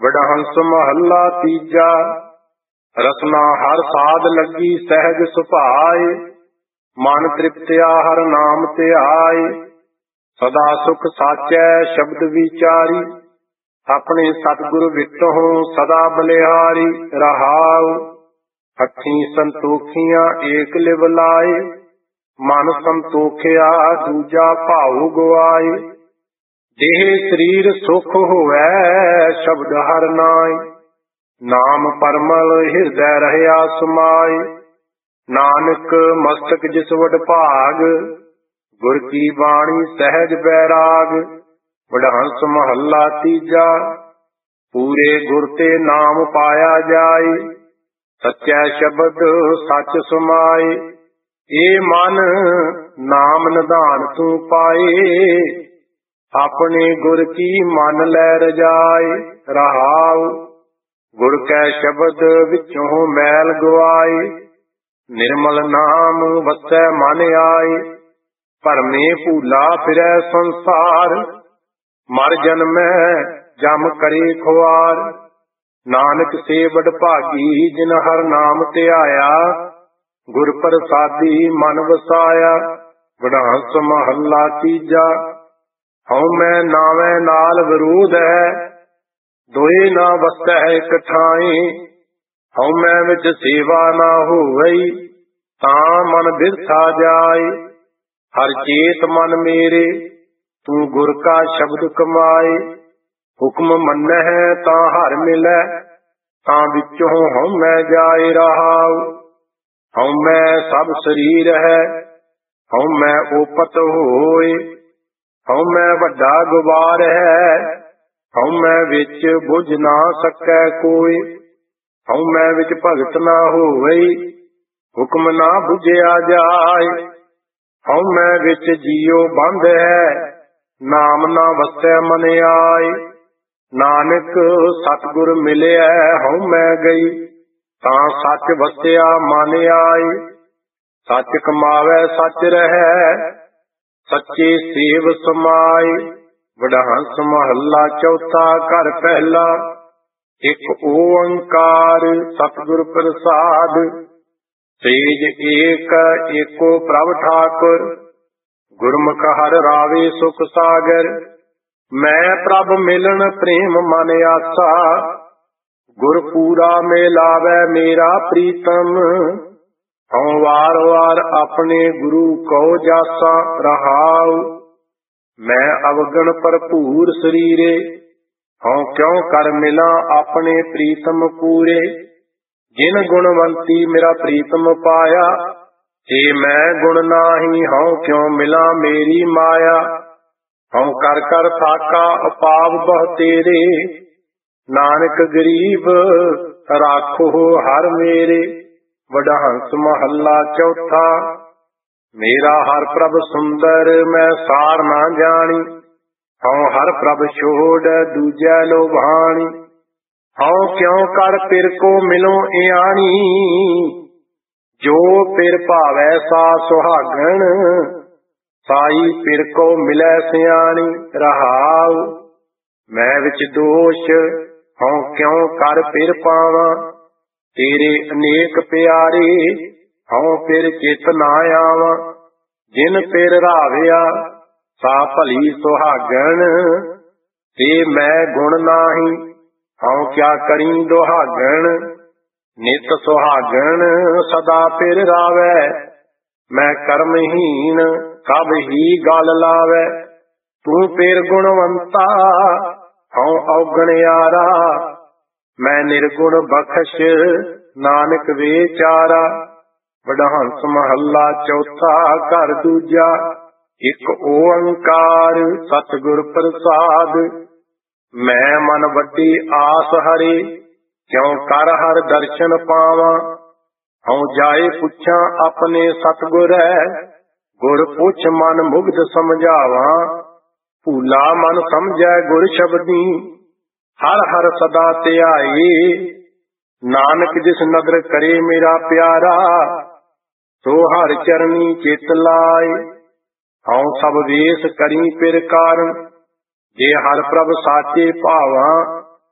ਵਡਹੰਸ ਮਹੱਲਾ ਤੀਜਾ। ਰਸਨਾ ਹਰ ਸਾਧ ਲੱਗੀ ਸਹਿਜ ਸੁਭਾਏ, ਮਨ ਤ੍ਰਿਪਤਿਆ ਹਰ ਨਾਮ ਧਿਆਏ। ਸਦਾ ਸੁਖ ਸਾਚੈ ਸ਼ਬਦ ਵਿਚਾਰੀ, ਆਪਣੇ ਸਤਿਗੁਰ ਵਿਟਹੁ ਸਦਾ ਬਲਿਹਾਰੀ। ਰਹਾਉ ਹੱਥੀਂ ਸੰਤੋਖੀਆਂ ਏਕ ਲਿਵ ਲਾਏ, ਮਨ ਸੰਤੋਖਿਆ ਦੂਜਾ ਭਾਉ ਗਵਾਏ। ਦੇਹ ਸਰੀਰ ਸੁਖ ਹੋਵੈ ਸ਼ਬਦ ਹਰਿ ਨਾਇ, ਨਾਮ ਪਰਮਲ ਹਿਰਦੈ ਰਹਿਆ ਸਮਾਏ। ਨਾਨਕ ਮਸਤਕ ਜਿਸ ਵਡ ਭਾਗ, ਗੁਰ ਕੀ ਬਾਣੀ ਸਹਿਜ ਬੈਰਾਗ। ਵਡਹੰਸ ਮਹੱਲਾ ਤੀਜਾ। ਪੂਰੇ ਗੁਰ ਤੇ ਨਾਮ ਪਾਇਆ ਜਾਏ, ਸੱਚੈ ਸ਼ਬਦ ਸੱਚ ਸਮਾਏ। ਏ ਮਨ ਨਾਮ ਨਿਧਾਨ ਤੂੰ ਪਾਏ, ਆਪਣੇ ਗੁਰ ਕੀ ਮਨ ਲੈ ਰਜਾਏ। ਰਹਾਉ ਗੁਰ ਕੈ ਸ਼ਬਦ ਵਿੱਚੋਂ ਮੈਲ ਗਵਾਏ, ਨਿਰਮਲ ਨਾਮ ਵਸੈ ਮਨ ਆਏ। ਭਰਮੇ ਭੂਲਾ ਫਿਰੈ ਸੰਸਾਰ, ਮਰ ਜਨਮੈ ਜਮ ਕਰੇ ਖੁਆਰ। ਨਾਨਕ ਸੇ ਵਡ ਭਾਗੀ ਜਿਨ ਹਰ ਨਾਮ ਧਿਆਇਆ, ਗੁਰ ਪ੍ਰਸਾਦੀ ਮਨ ਵਸਾਇਆ। ਵਡਹੰਸ ਮਹੱਲਾ ਤੀਜਾ। ਹਉਮੈ ਨਾਵੈ ਨਾਲ ਵਿਰੋਧ ਹੈ, ਦੋਏ ਨਾ ਵਸੈ ਇਕ ਠਾਈ। ਹਉਮੈ ਵਿੱਚ ਸੇਵਾ ਨਾ ਹੋਵਈ, ਤਾਂ ਮਨ ਬਿਰਥਾ ਜਾਏ। ਹਰ ਚੇਤ ਮਨ ਮੇਰੇ, ਤੂੰ ਗੁਰ ਕਾ ਸ਼ਬਦ ਕਮਾਏ। ਹੁਕਮ ਮੰਨਹਿ ਤਾਂ ਹਰਿ ਮਿਲੈ, ਤਾਂ ਵਿੱਚੋਂ ਹਉਮੈ ਜਾਏ। ਰਹਾਉ ਹਉਮੈ ਸਭ ਸਰੀਰ ਹੈ, ਹਉਮੈ ਓਪਤ ਹੋਏ। ਹਉਮੈ ਵੱਡਾ ਗੁਬਾਰ ਹੈ, ਹਉਮੈ ਵਿੱਚ ਬੁਝ ਨਾ ਸਕੈ ਕੋਈ। ਹਉਮੈ ਵਿੱਚ ਭਗਤ ਨਾ ਹੋਵਈ, ਹੁਕਮ ਨਾ ਬੁਝਿਆ ਜਾਏ। ਹਉਮੈ ਵਿੱਚ ਜੀਉ ਬੰਧ ਹੈ, ਨਾਮ ਨਾ ਵਸੈ ਮਨ ਆਏ। ਨਾਨਕ ਸਤਿਗੁਰ ਮਿਲਿਆ ਹਉਮੈ ਗਈ, ਤਾਂ ਸੱਚ ਵਸਿਆ ਮਨ ਆਏ। ਸੱਚ ਕਮਾਵੈ ਸੱਚ ਰਹੈ, ਸੱਚੇ ਸੇਵ ਸਮਾਏ। ਵਡਹੰਸ ਮਹੱਲਾ ਚੌਥਾ। ਘਰ ਪਹਿਲਾ। ਇਕ ਓੰਕਾਰ ਸਤਿਗੁਰ ਪ੍ਰਸਾਦ, ਤੇਜ ਏਕ ਏਕੋ ਪ੍ਰਭ ਠਾਕੁਰ। ਗੁਰਮੁਖ ਹਰਿ ਰਾਵੇ ਸੁਖ ਸਾਗਰ, ਮੈਂ ਪ੍ਰਭ ਮਿਲਣ ਪ੍ਰੇਮ ਮਨ ਆਸਾ। ਗੁਰ ਪੂਰਾ ਮਿਲਾਵੈ ਮੇਰਾ ਪ੍ਰੀਤਮ, ਹਉ ਵਾਰ ਵਾਰ ਆਪਣੇ ਗੁਰੂ ਕਉ ਜਾਸਾ। ਰਹਾਉ ਮੈਂ ਅਵਗਣ ਭਰਪੂਰ ਸਰੀਰੇ, ਹਉ ਕਿਉ ਕਰ ਮਿਲਾਂ ਆਪਣੇ ਪ੍ਰੀਤਮ ਪੂਰੇ। ਜਿਨ ਗੁਣਵੰਤੀ ਮੇਰਾ ਪ੍ਰੀਤਮ ਪਾਇਆ, ਜੇ ਮੈਂ ਗੁਣ ਨਾਹੀ ਹਉ ਕਿਉ ਮਿਲਾਂ ਮੇਰੀ ਮਾਇਆ। ਹਉ ਕਰ ਕਰ ਥਾਕਾ ਅਪਾਵ ਬਹੁ ਤੇਰੇ, ਨਾਨਕ ਗਰੀਬ ਰਾਖੋ ਹਰ ਮੇਰੇ। ਵਡਹੰਸ ਮਹੱਲਾ ਚੌਥਾ। ਮੇਰਾ ਹਰ ਪ੍ਰਭ ਸੁੰਦਰ ਮੈਂ ਸਾਰ ਨਾ ਜਾਣੀ, ਹਉ ਹਰ ਪ੍ਰਭ ਛੋੜ ਦੂਜੈ ਲੋਭਾਣੀ। ਹਉ ਕਿਉ ਕਰ ਪਿਰ ਕੋ ਮਿਲੋ ਇਆਣੀ, ਜੋ ਪਿਰ ਭਾਵੈ ਸਾ ਸੁਹਾਗਣ, ਸਾਈ ਪਿਰ ਕੋ ਮਿਲੈ ਸਿਆਣੀ। ਰਹਾਉ ਮੈਂ ਵਿੱਚ ਦੋਸ਼, ਹਉ ਕਿਉ ਕਰ ਪਿਰ ਪਾਵਾਂ। ਤੇਰੇ ਅਨੇਕ ਪਿਆਰੇ, ਹਉ ਪਿਰ ਚਿਤ ਨਾ ਆਵਾਂ। ਜਿਨ ਪਿਰ ਰਾਵਿਆ ਸਾ ਭਲੀ ਸੁਹਾਗਣ, ਤੇ ਮੈਂ ਗੁਣ ਨਾਹੀ ਹਉ ਕਿਆ ਕਰੀ ਦੁਹਾਗਣ। ਨਿਤ ਸੁਹਾਗਣ ਸਦਾ ਪਿਰ ਰਾਵੈ, ਮੈਂ ਕਰਮਹੀਨ ਸਭ ਹੀ ਗਲ ਲਾਵੈ। ਤੂੰ ਪਿਰ ਗੁਣਵੰਤਾ ਹਉ ਔਗਣਿਆਰਾ, ਮੈਂ ਨਿਰਗੁਣ ਬਖਸ਼ ਨਾਨਕ ਵੇਚਾਰਾ। ਵਡਹੰਸ ਮਹੱਲਾ ਚੌਥਾ। ਘਰ ਦੂਜਾ। ਇਕ ਓੰਕਾਰ ਸਤਿਗੁਰ ਪ੍ਰਸਾਦ, ਮੈਂ ਮਨ ਵੱਡੀ ਆਸ ਹਰੇ, ਕਿਉ ਕਰ ਹਰ ਦਰਸ਼ਨ ਪਾਵਾਂ। ਹਉ ਜਾਏ ਪੁੱਛਾਂ ਆਪਣੇ ਸਤਿਗੁਰੈ, ਗੁਰ ਪੁੱਛ ਮਨ ਮੁਗਧ ਸਮਝਾਵਾਂ। ਭੂਲਾ ਮਨ ਸਮਝੈ ਗੁਰ ਸ਼ਬਦੀ, ਹਰ ਹਰ ਸਦਾ ਧਿਆਏ। ਨਾਨਕ ਜਿਸ ਨਦਰ ਕਰੇ ਮੇਰਾ ਪਿਆਰਾ, ਸੋ ਹਰ ਚਰਨੀ ਚਿਤ ਲਾਏ। ਹਉ ਸਭ ਵੇਸ ਕਰੀ ਪਿਰ ਕਾਰਨ, ਜੇ ਹਰ ਪ੍ਰਭ ਸਾਚੇ ਭਾਵਾਂ।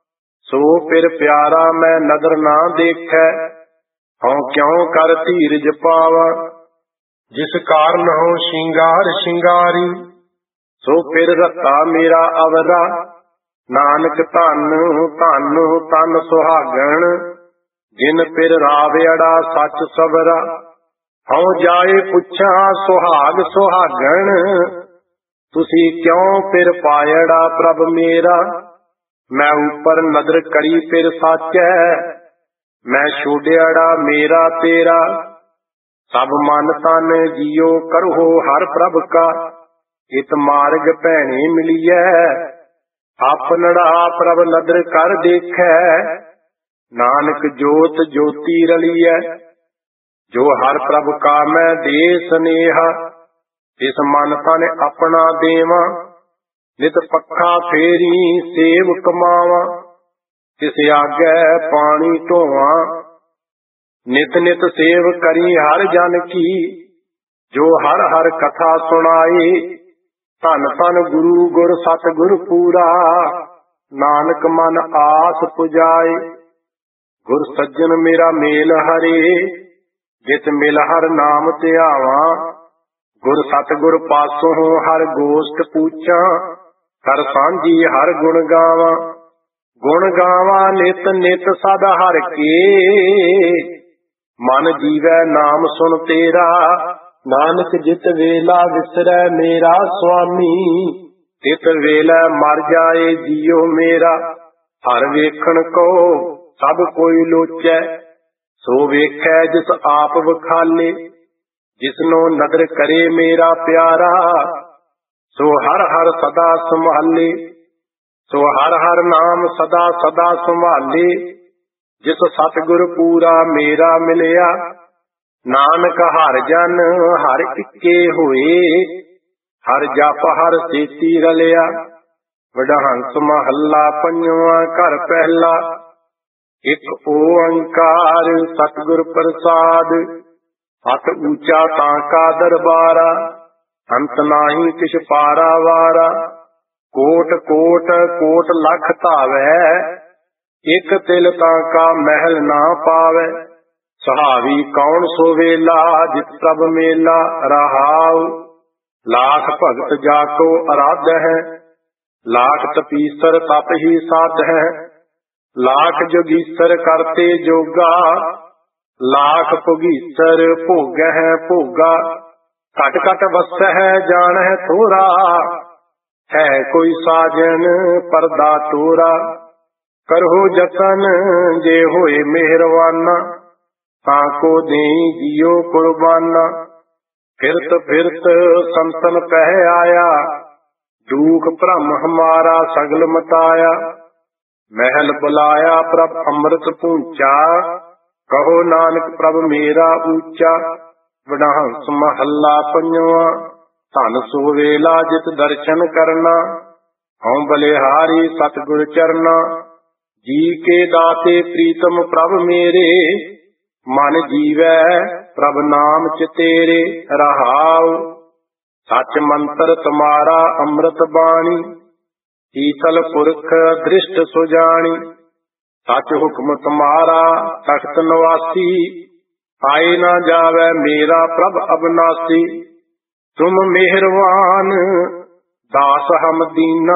ਸੋ ਫਿਰ ਪਿਆਰਾ ਮੈਂ ਨਦਰ ਨਾ ਦੇਖੈ, ਹਉ ਕਿਉ ਕਰ ਧੀਰਜ ਪਾਵਾ। ਜਿਸ ਕਾਰਨ ਹਉ ਸ਼ਿੰਗਾਰ ਸ਼ਿੰਗਾਰੀ, ਸੋ ਫਿਰ ਰਤਾ ਮੇਰਾ ਅਵਰਾ। ਨਾਨਕ ਧੰਨ ਧੰਨ ਤਨ ਸੁਹਾਗਣ, ਜਿਨ ਫਿਰ ਰਾਵਿਆੜਾ ਸੱਚ ਸਬਰਾ। ਹਉ ਜਾਏ ਪੁੱਛਾਂ ਸੁਹਾਗ ਸੁਹਾਗਣ, ਤੁਸੀਂ ਕਿਉ ਫਿਰ ਪਾਇੜਾ ਪ੍ਰਭ ਮੇਰਾ। ਮੈਂ ਉਪਰ ਨਦਰ ਕਰੀ ਫਿਰ ਸਾਚੈ, ਮੈਂ ਛੋੜਿਆੜਾ ਮੇਰਾ ਤੇਰਾ। ਸਭ ਮਨ ਤਨ ਜੀਓ ਕਰੋ ਹਰ ਪ੍ਰਭ ਕਾ, ਇਤ ਮਾਰਗ ਭੈਣੇ ਮਿਲੀਐ। ਆਪਨੜਾ ਪ੍ਰਭ ਨਦਰ ਕਰ ਦੇਖੈ, ਨਾਨਕ ਜੋਤ ਜੋਤੀ ਰਲੀਐ। ਜੋ ਹਰ ਪ੍ਰਭ ਕਾ ਮੈਂ ਦੇ ਸਨੇਹਾ, ਇਸ ਮਨ ਤਨ ਆਪਣਾ ਦੇਵਾਂ। ਨਿਤ ਪੱਖਾ ਫੇਰੀ ਸੇਵ ਕਮਾਵਾਂ, ਤਿਸ ਆਗੈ ਪਾਣੀ ਢੋਵਾਂ। ਨਿਤ ਨਿਤ ਸੇਵ ਕਰੀ ਹਰ ਜਨ ਕੀ, ਜੋ ਹਰ ਹਰ ਕਥਾ ਸੁਣਾਏ। ਧੰਨ ਧੰਨ ਗੁਰੂ ਗੁਰ ਸਤਿਗੁਰ ਪੂਰਾ, ਨਾਨਕ ਮਨ ਆਸ ਪੁਜਾਏ। ਗੁਰ ਸੱਜਣ ਮੇਰਾ ਮੇਲ ਹਰੇ, ਜਿਤ ਮਿਲ ਹਰ ਨਾਮ ਧਿਆਵਾਂ। ਗੁਰ ਸਤਿਗੁਰ ਪਾਸੋਂ ਹਰ ਗੋਸ਼ਟ ਪੂਛਾਂ, ਕਰ ਸਾਂਝੀ ਹਰ ਗੁਣ ਗਾਵਾਂ। ਗੁਣ ਗਾਵਾਂ ਨਿਤ ਨਿਤ ਸਦਾ ਹਰ ਕੇ, ਮਨ ਜੀਵੈ ਨਾਮ ਸੁਣ ਤੇਰਾ। ਨਾਨਕ ਜਿਤ ਵੇਲਾ ਵਿਸਰੈ ਮੇਰਾ ਸੁਆਮੀ, ਤਿਤ ਵੇਲੇ ਮਰ ਜਾਏ ਜੀਉ ਮੇਰਾ। ਹਰ ਵੇਖਣ ਕੋ ਸਭ ਕੋਈ ਲੋਚੈ, ਸੋ ਵੇਖੈ ਜਿਸ ਆਪ ਵਖਾਲੇ। ਜਿਸਨੋ ਨਦਰ ਕਰੇ ਮੇਰਾ ਪਿਆਰਾ, ਸੋ ਹਰ ਹਰ ਸਦਾ ਸੰਭਾਲੇ। ਸੋ ਹਰ ਹਰ ਨਾਮ ਸਦਾ ਸਦਾ ਸੰਭਾਲੇ, ਜਿਸ ਸਤਿਗੁਰ ਪੂਰਾ ਮੇਰਾ ਮਿਲਿਆ। ਨਾਨਕ ਹਰ ਜਨ ਹਰ ਇੱਕੇ ਹੋਏ, ਹਰ ਜਪ ਹਰ ਸੇਤੀ ਰਲਿਆ। ਵਡਹੰਸ ਮਹੱਲਾ ਪੰਜਵਾਂ ਘਰ ਪਹਿਲਾ, ਇਕ ਓੰਕਾਰ ਸਤਿਗੁਰ ਪ੍ਰਸਾਦ। ਅਤ ਊਚਾ ਤਾਂ ਕਾ ਦਰਬਾਰਾ, ਅੰਤ ਨਾਹੀ ਕਿਛ ਪਾਰਾ ਵਾਰਾ। ਕੋਟ ਕੋਟ ਕੋਟ ਲਖ ਧਾਵੈ, ਇਕ ਤਿਲ ਤਾਂ ਕਾ ਮਹਿਲ ਨਾ ਪਾਵੈ। ਸੁਹਾਵੀ ਕੌਣ ਸੋ ਵੇਲਾ, ਜਿਤ ਪ੍ਰਭ ਮੇਲਾ ਰਹਾਉ। ਲਾਖ ਭਗਤ ਜਾ ਕੋ ਅਰਾਧ ਹੈ, ਲਾਖ ਤਪੀਸਰ ਤਪ ਹੀ ਸਾਧ ਹੈ। ਲਾਖ ਜੋਗੀਸਰ ਕਰਤੇ ਜੋਗਾ, ਲਾਖ ਭੁਗੀਸਰ ਭੋਗਹਿ ਭੋਗਾ। ਘਟ ਘਟ ਵਸਹਿ ਜਾਣਹਿ ਥੋਰਾ, ਹੈ ਕੋਈ ਸਾਜਨ ਪਰਦਾ ਤੋਰਾ। ਕਰਹੁ ਜਤਨ ਜੇ ਹੋਏ ਮਿਹਰਵਾਨਾ, ਤਾਂ ਕੋ ਦੇਈ ਜੀਉ ਕੁਰਬਾਨਾ। ਫਿਰਤ ਫਿਰਤ ਸੰਤਨ ਪਹਿ ਆਇਆ, ਦੁਖ ਭ੍ਰਮ ਹਮਾਰਾ ਸਗਲ ਮਟਾਇਆ। ਮਹਿਲ ਬੁਲਾਇਆ ਪ੍ਰਭ ਅੰਮ੍ਰਿਤ ਪੂੰਚਾ, ਕਹੋ ਨਾਨਕ ਪ੍ਰਭ ਮੇਰਾ ਊਚਾ। ਵਡਹੰਸ ਮਹੱਲਾ ਪੰਜਵਾਂ, ਧਨ ਸੋ ਵੇਲਾ ਜਿਤ ਦਰਸ਼ਨ ਕਰਨਾ। ਹਉ ਬਲਿਹਾਰੀ ਸਤਿਗੁਰ ਚਰਨਾ, ਜੀ ਕੇ ਦਾਤੇ ਪ੍ਰੀਤਮ ਪ੍ਰਭ ਮੇਰੇ। ਮਨ ਜੀਵੈ ਪ੍ਰਭ ਨਾਮ ਚ ਤੇਰੇ ਰਹਾਉ। ਸੱਚ ਮੰਤਰ ਤੁਮਾਰਾ ਅੰਮ੍ਰਿਤ ਬਾਣੀ, ਈਤਲ ਪੁਰਖ ਦ੍ਰਿਸ਼ਟ ਸੁਜਾਣੀ। ਸੱਚ ਹੁਕਮ ਤੁਮਾਰਾ ਤਖਤ ਨਿਵਾਸੀ, ਆਏ ਨਾ ਜਾਵੈ ਮੇਰਾ ਪ੍ਰਭ ਅਬਨਾਸੀ। ਤੁਮ ਮਿਹਰਵਾਨ ਦਾਸ ਹਮ ਦੀਨਾ,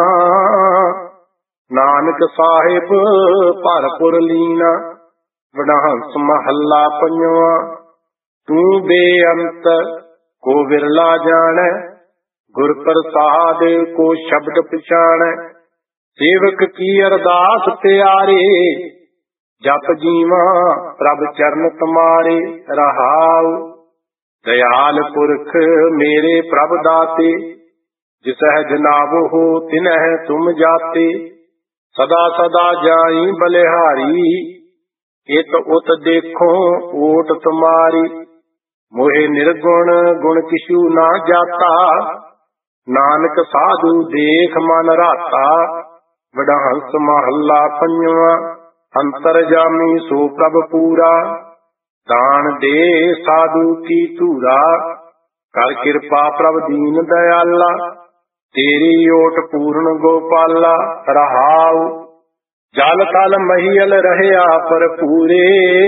ਨਾਨਕ ਸਾਹਿਬ ਭਰਪੁਰ ਲੀਨਾ। ਵਡਹੰਸ ਮਹੱਲਾ ਪੰਜਵਾਂ, ਤੂੰ ਬੇਅੰਤ ਕੋ ਵਿਰਲਾ ਜਾਣੈ, ਗੁਰ ਪ੍ਰਸਾਦ ਕੋ ਸ਼ਬਦ ਪਛਾਣੈ। ਸੇਵਕ ਕੀ ਅਰਦਾਸ ਤਿਆਰੇ, ਜਪ ਜੀਵਾ ਪ੍ਰਭ ਚਰਨ ਤੁਮਾਰੇ ਰਹਾਉ। ਦਇਆਲ ਪੁਰਖ ਮੇਰੇ ਪ੍ਰਭ ਦਾਤੇ, ਜਿਸਹਿ ਜਨਾਵਹੁ ਤਿਨਹਿ ਤੁਮ ਜਾਤੇ। ਸਦਾ ਸਦਾ ਜਾਈ ਬਲਿਹਾਰੀ, ਇਤ ਉਤ ਦੇਖੋ ਓਟ ਤੁਮਾਰੀ। ਮੋਹਿ ਨਿਰਗੁਣ ਗੁਣ ਕਿਛੂ ਨਾ ਜਾਤਾ, ਨਾਨਕ ਸਾਧੂ ਦੇਖ ਮਨ ਰਾਤਾ। ਵਡਹੰਸ ਮਹੱਲਾ ਪੰਜਵਾਂ, ਅੰਤਰਜਾਮੀ ਸੋ ਪ੍ਰਭ ਪੂਰਾ। ਦਾਨ ਦੇ ਸਾਧੂ ਕੀ ਧੂਰਾ, ਕਰ ਕਿਰਪਾ ਪ੍ਰਭ ਦੀਨ ਦਇਆਲਾ। ਤੇਰੀ ਓਟ ਪੂਰਨ ਗੋਪਾਲਾ ਰਹਾਉ। ਜਲ ਥਲ ਮਹੀਲ ਰਹਿਆ ਭਰਪੂਰੇ,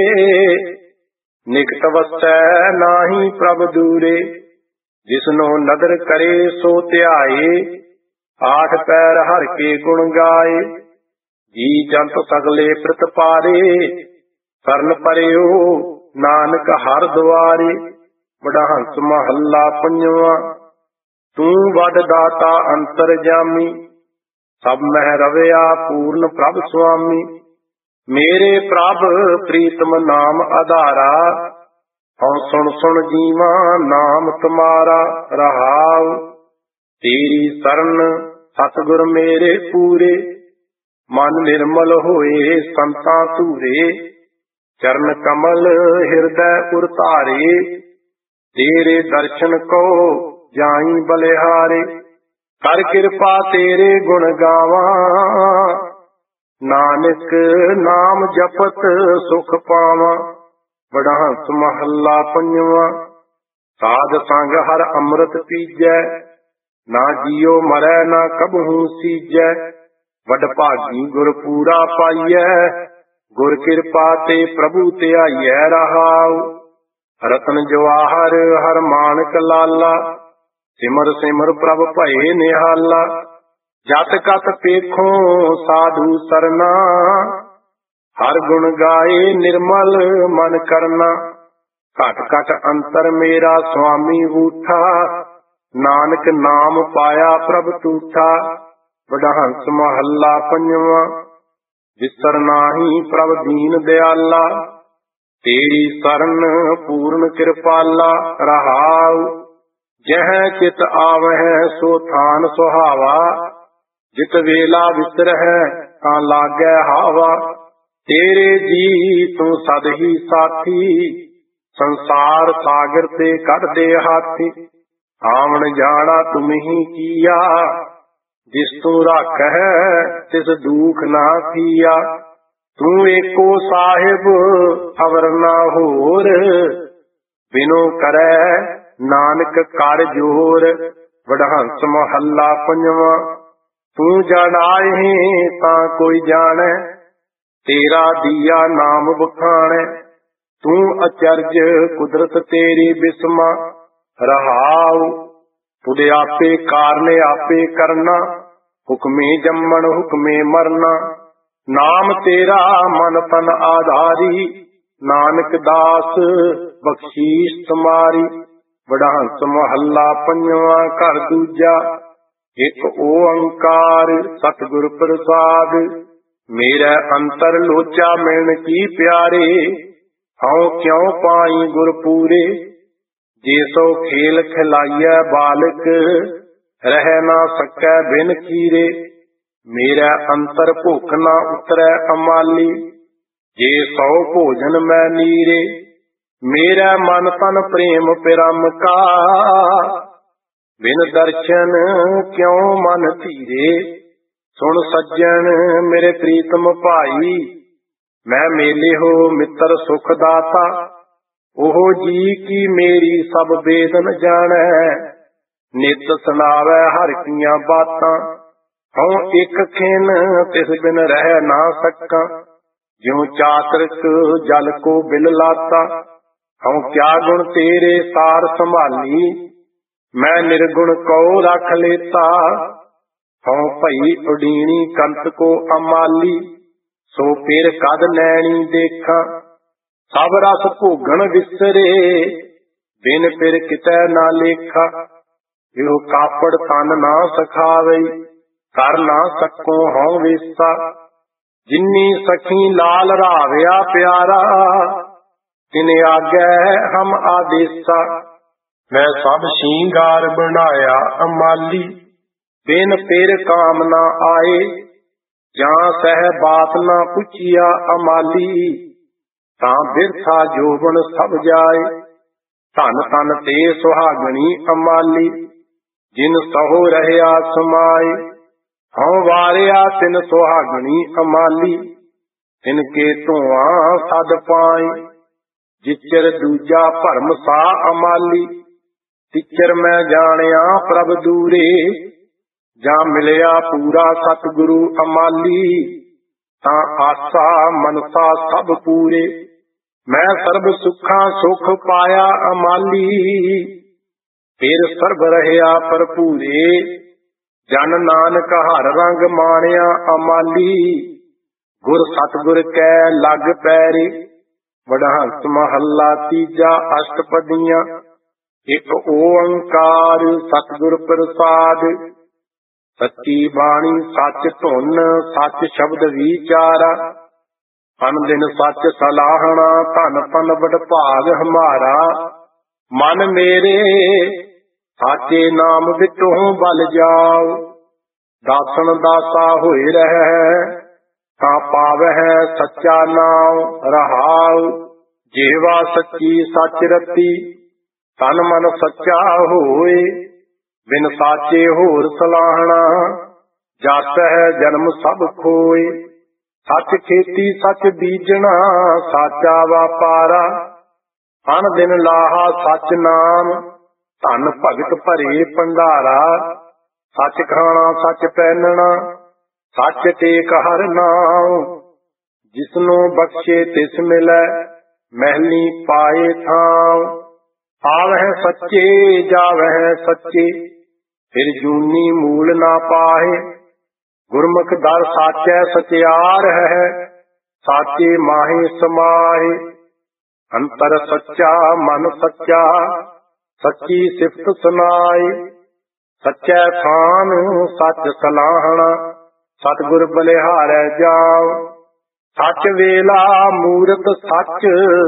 ਨਿਕਟ ਵਸੈ ਨਾਹੀ ਪ੍ਰਭ ਦੂਰੇ। ਜਿਸਨੋ ਨਦਰ ਕਰੇ ਸੋ ਧਿਆਏ, ਆਠ ਪੈਰ ਹਰ ਕੇ ਗੁਣ ਗਾਏ। ਜੀ ਜੰਤ ਸਗਲੇ ਪ੍ਰਤਪਾਰੇ, ਸਰਨ ਪਰਿਓ ਨਾਨਕ ਹਰ ਦੁਆਰੇ। ਵਡਹੰਸ ਮਹੱਲਾ ਪੰਜਵਾਂ। ਤੂੰ ਵੱਡ ਦਾਤਾ ਅੰਤਰਜਾਮੀ, ਸਭ ਮਹਿ ਰਵਿਆ ਪੂਰਨ ਪ੍ਰਭ ਸੁਆਮੀ। ਮੇਰੇ ਪ੍ਰਭ ਪ੍ਰੀਤਮ ਨਾਮ ਆਧਾਰਾ, ਹਉ ਸੁਣ ਸੁਣ ਜੀਵਾ ਨਾਮ ਤੁਮਾਰਾ ਰਹਾਉ। ਤੇਰੀ ਸਰਨ ਸਤਿਗੁਰ ਮੇਰੇ ਪੂਰੇ, ਮਨ ਨਿਰਮਲ ਹੋਏ ਸੰਤਾਂ ਧੂਰੇ। ਚਰਨ ਕਮਲ ਹਿਰਦੈ ਉਰ ਧਾਰੇ, ਤੇਰੇ ਦਰਸ਼ਨ ਕੋ ਜਾਈ ਬਲਿਹਾਰੇ। ਕਰ ਕਿਰਪਾ ਤੇਰੇ ਗੁਣ ਗਾਵਾਂ, ਨਾਨਕ ਨਾਮ ਜਪਤ ਸੁਖ ਪਾਵਾਂ। ਵਡਹੰਸ ਮਹੱਲਾ ਪੰਜਵਾਂ। ਸਾਧ ਸੰਗ ਹਰ ਅੰਮ੍ਰਿਤ ਪੀਜੈ, ਨਾ ਜੀਉ ਮਰੈ ਨਾ ਕਬਹੂ ਸੀਜੈ। ਵਡ ਭਾਗੀ ਗੁਰ ਪੂਰਾ ਪਾਈਐ, ਗੁਰ ਕਿਰਪਾ ਤੇ ਪ੍ਰਭੂ ਧਿਆਈਐ ਰਹਾਉ। ਰਤਨ ਜਵਾਹਰ ਹਰ ਮਾਣਕ ਲਾਲਾ, ਸਿਮਰ ਸਿਮਰ ਪ੍ਰਭ ਭਏ ਨਿਹਾਲਾ। ਜਤ ਕਤ ਪੇਖੋ ਸਾਧੂ ਸਰਨਾ, ਹਰ ਗੁਣ ਗਾਏ ਨਿਰਮਲ ਮਨ ਕਰਨਾ। ਘਟ ਘਟ ਅੰਤਰ ਮੇਰਾ ਸੁਆਮੀ ਊਠਾ, ਨਾਨਕ ਨਾਮ ਪਾਇਆ ਪ੍ਰਭ ਤੂਠਾ। ਵਡਹੰਸ ਮਹੱਲਾ ਪੰਜਵਾਂ। ਵਿਸਰ ਨਾਹੀ ਪ੍ਰਭ ਦੀਨ ਦਿਆਲਾ, ਤੇਰੀ ਸਰਨ ਪੂਰਨ ਕਿਰਪਾਲਾ ਰਹਾਉ। ਜਹ ਚਿਤ ਆਵਹਿ ਸੋ ਥਾਨ ਸੁਹਾਵਾ, ਜਿਤ ਵੇਲਾ ਵਿਸਰਹਿ ਤਾਂ ਲਾਗੈ ਹਾਵਾ। ਤੇਰੇ ਜੀ ਤੂੰ ਸਦ ਹੀ ਸਾਥੀ, ਸੰਸਾਰ ਸਾਗਰ ਤੇ ਕੱਢਦੇ ਹਾਥੀ। ਆਵਣ ਜਾਣਾ ਤੁਮ ਹੀ ਕੀਆ, ਜਿਸ ਤੂੰ ਰਾਖੈ ਤਿਸ ਦੂਖ ਨਾ ਥੀਆ। ਤੂੰ ਏਕੋ ਸਾਹਿਬ ਅਵਰ ਨਾ ਹੋਰ, ਬਿਨੋ ਕਰੈ ਨਾਨਕ ਕਰ ਜੋਰ। ਵਡਹੰਸ ਮਹੱਲਾ ਪੰਜਵਾਂ। ਤੂੰ ਜਾਣਾਏ ਤਾਂ ਕੋਈ ਜਾਣੈ, ਤੇਰਾ ਦੀਆ ਨਾਮ ਬਖਾਣੈ। ਤੂੰ ਅਚਰਜ ਕੁਦਰਤ ਤੇਰੀ ਬਿਸਮਾ ਰਹਾਉ। ਤੁਧ ਆਪੇ ਕਾਰਨ ਆਪੇ ਕਰਨਾ, ਹੁਕਮੇ ਜੰਮਣ ਹੁਕਮੇ ਮਰਨਾ। ਨਾਮ ਤੇਰਾ ਮਨ ਤਨ ਆਧਾਰੀ, ਨਾਨਕ ਦਾਸ ਬਖਸ਼ੀਸ਼ ਤੁਮਾਰੀ। ਵਡਹੰਸ ਮਹੱਲਾ ਪੰਜਵਾਂ। ਘਰ ਦੂਜਾ। ਇਕ ਓੰਕਾਰ ਸਤਿਗੁਰ ਪ੍ਰਸਾਦ, ਮੇਰਾ ਅੰਤਰ ਲੋਚਾ ਮਿਲਣ ਕੀ ਪਿਆਰੇ। ਹਉ ਕਿਉ ਪਾਈ ਗੁਰ ਪੂਰੇ, ਜੇ ਸੋ ਖੇਲ ਖਿਲਾਈਐ ਬਾਲਕ, ਰਹਿ ਨਾ ਸਕੈ ਬਿਨ ਕੀਰੇ। ਮੇਰਾ ਅੰਤਰ ਭੁੱਖ ਨਾ ਉਤਰੈ ਅਮਾਲੀ, ਜੇ ਸੋ ਭੋਜਨ ਮੈਂ ਨੀਰੇ। ਮੇਰਾ ਮਨ ਤਨ ਪ੍ਰੇਮ ਪਿਰਮ ਕਾ, ਬਿਨ ਦਰਸ਼ਨ ਕਿਉ ਮਨ ਧੀਰੇ। ਸੁਣ ਸੱਜਣ ਮੇਰੇ ਪ੍ਰੀਤਮ ਭਾਈ, ਮੈਂ ਮੇਲੇ ਹੋ ਮਿੱਤਰ ਸੁਖ ਦਾਤਾ। ਉਹ ਜੀ ਕੀ ਮੇਰੀ ਸਭ ਬੇਦਨ ਜਾਣੈ, ਨਿਤ ਸੁਣਾਵੈ ਹਰ ਕੀਆਂ ਬਾਤਾਂ। ਹਉ ਇਕ ਖਿਨ ਤਿਸ ਬਿਨ ਰਹਿ ਨਾ ਸਕਾਂ, ਜਿਉ ਚਾਤਰਿਕ ਜਲ ਕੋ ਬਿਲ ਲਾਤਾ। ਹਉ ਕਿਆ ਗੁਣ ਤੇਰੇ ਸਾਰ ਸੰਭਾਲੀ, ਮੈਂ ਨਿਰਗੁਣ ਕਉ ਰਖ ਲੇਤਾ। ਹਉ ਭਈ ਉਡੀਣੀ ਕੰਤ ਕੋ ਅਮਾਲੀ, ਸੋ ਫਿਰ ਕਦ ਨੈਣੀ ਦੇਖਾਂ। ਸਭ ਰਸ ਭੋਗਣ ਵਿਸਰੇ, ਬਿਨ ਫਿਰ ਕਿਤੈ ਨਾ ਲੇਖਾ। ਇਹੋ ਕਾਪੜ ਤਨ ਨਾ ਸਖਾਵਈ, ਕਰ ਨਾ ਸਕੋ ਹਉ ਵੇਸਾ। ਜਿਨੀ ਸਖੀ ਲਾਲ ਰਾਵਿਆ ਪਿਆਰਾ, ਤਿਨ ਆਗੈ ਹਮ ਆਦੇਸਾ। ਮੈਂ ਸਭ ਸ਼ਿੰਗਾਰ ਬਣਾਇਆ ਅਮਾਲੀ, ਬਿਨ ਫਿਰ ਕਾਮ ਨਾ ਆਏ। ਜਾਂ ਸਹਿ ਬਾਤ ਨਾ ਪੁੱਛਿਆ ਅਮਾਲੀ, ਤਾਂ ਬਿਰਥਾ ਜੋਬਨ ਸਭ ਜਾਏ। ਧਨ ਤਨ ਤੇ ਸੁਹਾਗਣੀ ਅਮਾਲੀ, ਜਿਨ ਸਹੋ ਰਹਿਆ ਸਮਾਏ। ਹਉ ਵਾਰਿਆ ਤਿਨ ਸੁਹਾਗਣੀ ਅਮਾਲੀ, ਤਿਨ ਕੇ ਧੂਆਂ ਸਦ ਪਾਏ। ਜਿਚਰ ਦੂਜਾ ਭਰਮ ਸਾ ਅਮਾਲੀ, ਤਿਚਰ ਮੈਂ ਜਾਣਿਆ ਪ੍ਰਭ ਦੂਰੇ। ਜਾਂ ਮਿਲਿਆ ਪੂਰਾ ਸਤਿਗੁਰੂ ਅਮਾਲੀ, ਤਾਂ ਆਸਾ ਮਨਸਾ ਸਭ ਪੂਰੇ। ਮੈਂ ਸਰਬ ਸੁੱਖਾਂ ਸੁਖ ਪਾਇਆ ਅਮਾਲੀ, ਫਿਰ ਸਰਬ ਰਹਿਆ ਭਰਪੂਰੇ। ਜਨ ਨਾਨਕ ਹਰ ਰੰਗ ਮਾਣਿਆ ਅਮਾਲੀ, ਗੁਰ ਸਤਿਗੁਰ ਕੈ ਲਗ ਪੈਰੇ। ਵਡਹੰਸ ਮਹੱਲਾ ਤੀਜਾ ਅਸ਼ਟਪਦੀਆਂ। ਇੱਕ ਓੰਕਾਰ ਸਤਿਗੁਰ ਪ੍ਰਸਾਦ। ਸੱਚੀ ਬਾਣੀ ਸੱਚ ਧੁਨ ਸੱਚ ਸ਼ਬਦ ਵਿਚਾਰਾ। ਅਨ ਦਿਨ ਸੱਚ ਸਲਾਹਣਾ ਧਨ ਧਨ ਵਡਭਾਗ ਹਮਾਰਾ। ਮਨ ਮੇਰੇ ਸਾਚੇ ਨਾਮ ਵਿਚੋਂ ਬਲ ਜਾਓ। ਦਾਸਨ ਦਾਤਾ ਹੋਏ ਰਹਿ ਤਾਂ ਪਾਵਹਿ ਸੱਚਾ ਨਾਮ ਰਹਾਉ। ਜੀਵਾ ਸੱਚੀ ਸੱਚ ਰਤੀ ਤਨ ਮਨ ਸੱਚਾ ਹੋਏ। ਬਿਨ ਸਾਚੇ ਹੋਰ ਸਲਾਹਣਾ ਜਸ ਹੈ ਜਨਮ ਸਭ ਖੋਏ। ਸੱਚ ਖੇਤੀ ਸੱਚ ਬੀਜਣਾ ਸਾਚਾ ਵਾਪਾਰਾ। ਅਨ ਦਿਨ ਲਾਹਾ ਸੱਚ ਨਾਮ ਧਨ ਭਗਤ ਭਰੇ ਭੰਡਾਰਾ। ਸੱਚ ਖਾਣਾ ਸੱਚ ਪਹਿਨਣਾ ਸੱਚ ਟੇਕ ਹਰ ਨਾਮ। ਜਿਸਨੂੰ ਬਖਸ਼ੇ ਤਿਸ ਮਿਲੈ ਮਹਿਲੀ ਪਾਏ ਥਾਂ। ਆਵਹਿ ਸੱਚੇ ਜਾਵਹਿ ਸੱਚੇ ਫਿਰ ਜੂਨੀ ਮੂਲ ਨਾ ਪਾਏ। ਗੁਰਮੁਖ ਦਰ ਸਾਚੈ ਸਚਿਆਰ ਹੈ ਸਾਚੇ ਮਾਹੇ ਸਮਾਏ। ਅੰਤਰ ਸੱਚਾ ਮਨ ਸੱਚਾ ਸੱਚੀ ਸਿਫਤ ਸੁਨਾਏ। ਸੱਚੈ ਥਾਨ ਸੱਚ ਸਲਾਹਣਾ ਸਤਿਗੁਰ ਬਲਿਹਾਰੈ ਜਾਓ। ਸੱਚ ਵੇਲਾ ਮੂਰਤ ਸੱਚ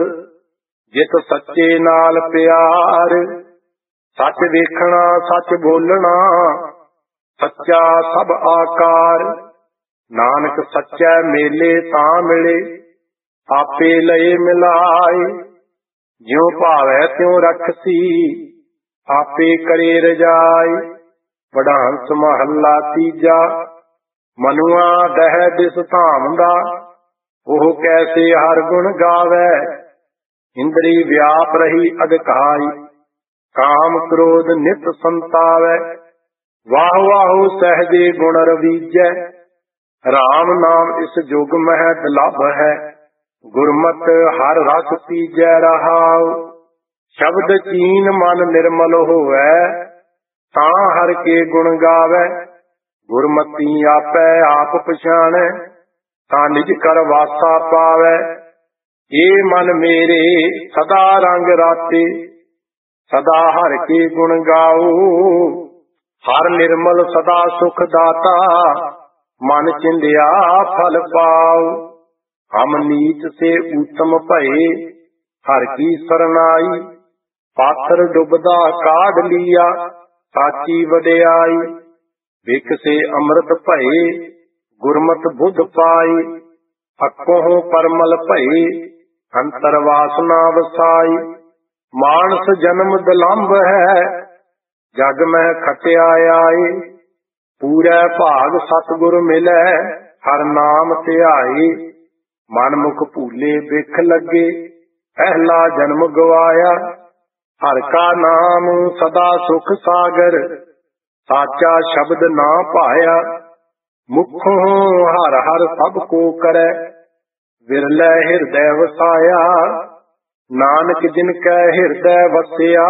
ਜਿਤ ਸੱਚੇ ਨਾਲ ਪਿਆਰ। ਸੱਚ ਵੇਖਣਾ ਸੱਚ ਬੋਲਣਾ ਸੱਚਾ ਸਭ ਆਕਾਰ। ਨਾਨਕ ਸੱਚੈ ਮੇਲੇ ਤਾਂ ਮਿਲੇ ਆਪੇ ਲਏ ਮਿਲਾਏ। ਜਿਉ ਭਾਵੈ ਤਿਉ ਰਖਸੀ ਆਪੇ ਕਰੇ ਰਜਾਈ। ਵਡਹੰਸ ਮਹੱਲਾ ਤੀਜਾ। ਮਨੁਆ ਦਹਿ ਦਿਸ ਧਾਮਦਾ ਉਹ ਕੈਸੇ ਹਰ ਗੁਣ ਗਾਵੈ। ਇੰਦਰੀ ਵਿਆਪ ਰਹੀ ਅਧਿਕਾਈ ਕਾਮ ਕ੍ਰੋਧ ਨਿਤ ਸੰਤਾਵੈ। ਵਾਹ ਵਾਹੋ ਸਹਜੇ ਗੁਣ ਰਵੀਜੈ ਰਾਮ ਨਾਮ ਇਸ ਜੁਗ ਮਹਿ ਦੁਲਭ ਹੈ। ਗੁਰਮਤਿ ਹਰ ਰਸ ਪੀਜੈ ਰਹਾਉ। ਸ਼ਬਦ ਚੀਨ ਮਨ ਨਿਰਮਲ ਹੋਵੈ ਤਾਂ ਹਰ ਕੇ ਗੁਣ ਗਾਵੈ। ਗੁਰਮਤਿ ਆਪੈ ਆਪ ਪਛਾਣੈ ਤਾਂ ਨਿਜ ਕਰ ਵਾਸਾ ਪਾਵੈ। ਏ ਮਨ ਮੇਰੇ ਸਦਾ ਰੰਗ ਰਾਤੇ ਸਦਾ ਹਰ ਕੇ ਗੁਣ ਗਾਓ। ਹਰ ਨਿਰਮਲ ਸਦਾ ਸੁਖ ਦਾਤਾ ਮਨ ਚਿੰਦਿਆ ਫਲ ਪਾਉ। ਹਮ ਨੀਚ ਸੇ ਊਤਮ ਭਏ ਹਰ ਕੀ ਸਰਨਾਈ। ਪਾਥਰ ਡੁੱਬਦਾ ਕਾਢ ਲੀਆ ਸਾਚੀ ਵਡਿਆਈ। ਵਿਕਸੇ ਅੰਮ੍ਰਿਤ ਭਏ ਗੁਰਮਤਿ ਬੁੱਧ ਪਾਈ। ਅੱਖੋਂ ਪਰਮਲ ਭਏ ਅੰਤਰ ਵਾਸਨਾ ਵਸਾਈ। ਮਾਨਸ ਜਨਮ ਦੁਲੰਭ ਹੈ ਜਗ ਮਹਿ ਖਟਿਆ ਆਏ। ਪੂਰੇ ਭਾਗ ਸਤਿਗੁਰ ਮਿਲੈ ਹਰ ਨਾਮ ਧਿਆਏ। ਮਨ ਮੁਖ ਭੂਲੇ ਬਿਖ ਲੱਗੇ ਪਹਿਲਾ ਜਨਮ ਗਵਾਇਆ। ਹਰ ਕਾ ਨਾਮ ਸਦਾ ਸੁਖ ਸਾਗਰ ਸਾਚਾ ਸ਼ਬਦ ਨਾ ਭਾਇਆ। ਮੁਖੋਂ ਹਰ ਹਰ ਸਭ ਕੋ ਕਰੈ ਵਿਰਲੇ ਹਿਰਦੈ ਵਸਾਇਆ। ਨਾਨਕ ਜਿਨ ਕੈ ਹਿਰਦੈ ਵਸਿਆ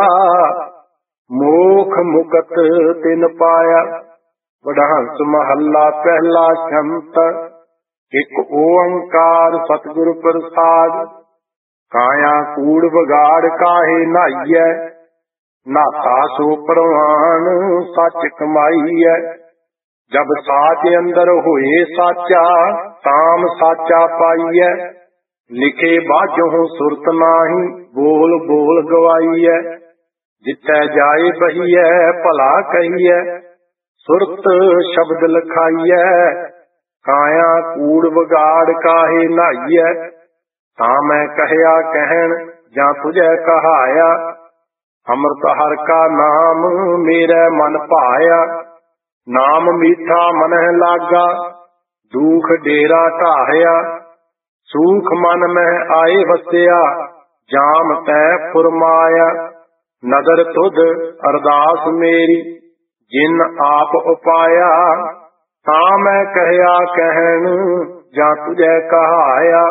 ਮੋਖ ਮੁਕਤ ਤਿਨ ਪਾਇਆ। ਵਡਹੰਸ ਮਹੱਲਾ ਪਹਿਲਾ ਸ਼ੰਤ। ਇੱਕ ਓੰਕਾਰ ਸਤਿਗੁਰ ਪ੍ਰਸਾਦ। ਕਾਇਆ ਕੂੜ ਵਿਗਾੜ ਕਾਹੇ ਨਾਈਐ ਨਾਤਾ ਸੋ ਪ੍ਰਵਾਨ ਸੱਚ ਕਮਾਈਐ। ਜਬ ਸਾਚ ਅੰਦਰ ਹੋਏ ਸਾਚਾ ਤਾਮ ਸਾਚਾ ਪਾਈਐ। ਲਿਖੇ ਬਾਝੋਂ ਸੁਰਤ ਨਾਹੀ ਬੋਲ ਬੋਲ ਗਵਾਈਐ। ਜਿੱਥੈ ਜਾਏ ਬਹੀਐ ਭਲਾ ਕਹੀਐ ਸੁਰਤ ਸ਼ਬਦ ਲਖਾਈਐ। ਕਾਇਆ ਕੂੜ ਵਿਗਾੜ ਕਾਹੇ ਨਾਈਐ ਤਾਂ ਮੈਂ ਕਹਿਆ ਕਹਿਣ ਜਾਂ ਤੁਝੈ ਕਹਾਇਆ। ਅੰਮ੍ਰਿਤ ਹਰਿ ਕਾ ਨਾਮ ਮੇਰੇ ਮਨ ਭਾਇਆ। ਨਾਮ ਮੀਠਾ ਮਨਹਿ ਲਾਗਾ ਦੁਖ ਡੇਰਾ ਢਾਹਿਆ। ਸੂਖ ਮਨ ਮਹਿ ਆਏ ਵਸਿਆ ਜਾਮ ਤੈ ਫੁਰਮਾਇਆ। ਨਦਰ ਤੁਧ ਅਰਦਾਸ ਮੇਰੀ ਜਿਨ ਆਪ ਉਪਾਇਆ। ਤਾਂ ਮੈਂ ਕਹਿਆ ਕਹਿਣ ਜਾਂ ਤੁਝੈ ਕਹਾਇਆ।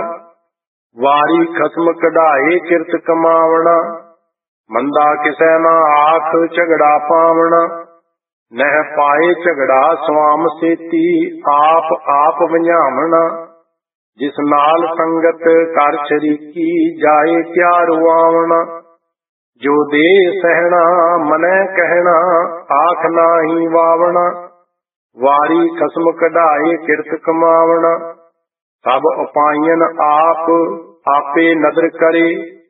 ਵਾਰੀ ਖਸਮ ਕਢਾਏ ਕਿਰਤ ਕਮਾਵਣਾ, ਮੰਦਾ ਕਿਸੈ ਨਾ ਆਖ ਝਗੜਾ ਪਾਵਣਾ। ਨਹਿ ਪਾਏ ਝਗੜਾ ਸਵਾਮ ਸੇਤੀ, ਆਪ ਆਪ ਵੰਝਾਵਣਾ। ਜਿਸ ਨਾਲ ਸੰਗਤ ਕਰ ਸ਼ਰੀਕੀ, ਜਾਏ ਕਿਆ ਰੁਆਵਣਾ। ਜੋ ਦੇ ਸਹਿਣਾ ਮਨੈ ਕਹਿਣਾ, ਆਖ ਨਾਹੀ ਵਾਵਣਾ। ਵਾਰੀ ਖਸਮ ਕਢਾਏ ਕਿਰਤ ਕਮਾਵਣਾ, ਸਭ ਉਪਾਇਨ ਆਪ ਆਪੇ ਨਦਰ ਕਰੇ।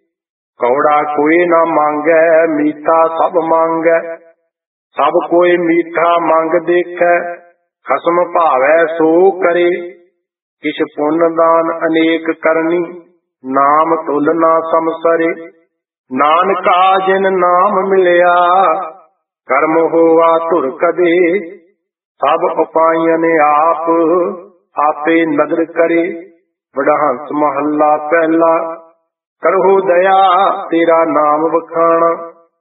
ਕੌੜਾ ਕੋਈ ਨਾ ਮੰਗੈ, ਮੀਠਾ ਸਭ ਮੰਗੈ। ਸਭ ਕੋਈ ਮੀਠਾ ਮੰਗ ਦੇਖੈ, ਖਸਮ ਭਾਵੈ ਸੋ ਕਰੇ। ਕਿਛ ਪੁੰਨ ਦਾਨ ਅਨੇਕ ਕਰਨੀ, ਨਾਮ ਤੁਲ ਨਾ ਸਮਸਰੇ। ਨਾਨਕਾ ਜਿਨ ਨਾਮ ਮਿਲਿਆ, ਕਰਮ ਹੋਆ ਧੁਰ ਕਦੇ। ਸਭ ਉਪਾਇਨ ਆਪ ਆਪੇ ਨਦਰ ਕਰੇ। ਵਡਹੰਸ ਮਹੱਲਾ ਪਹਿਲਾ। ਕਰਹੁ ਦਇਆ ਤੇਰਾ ਨਾਮ ਵਖਾਣਾ,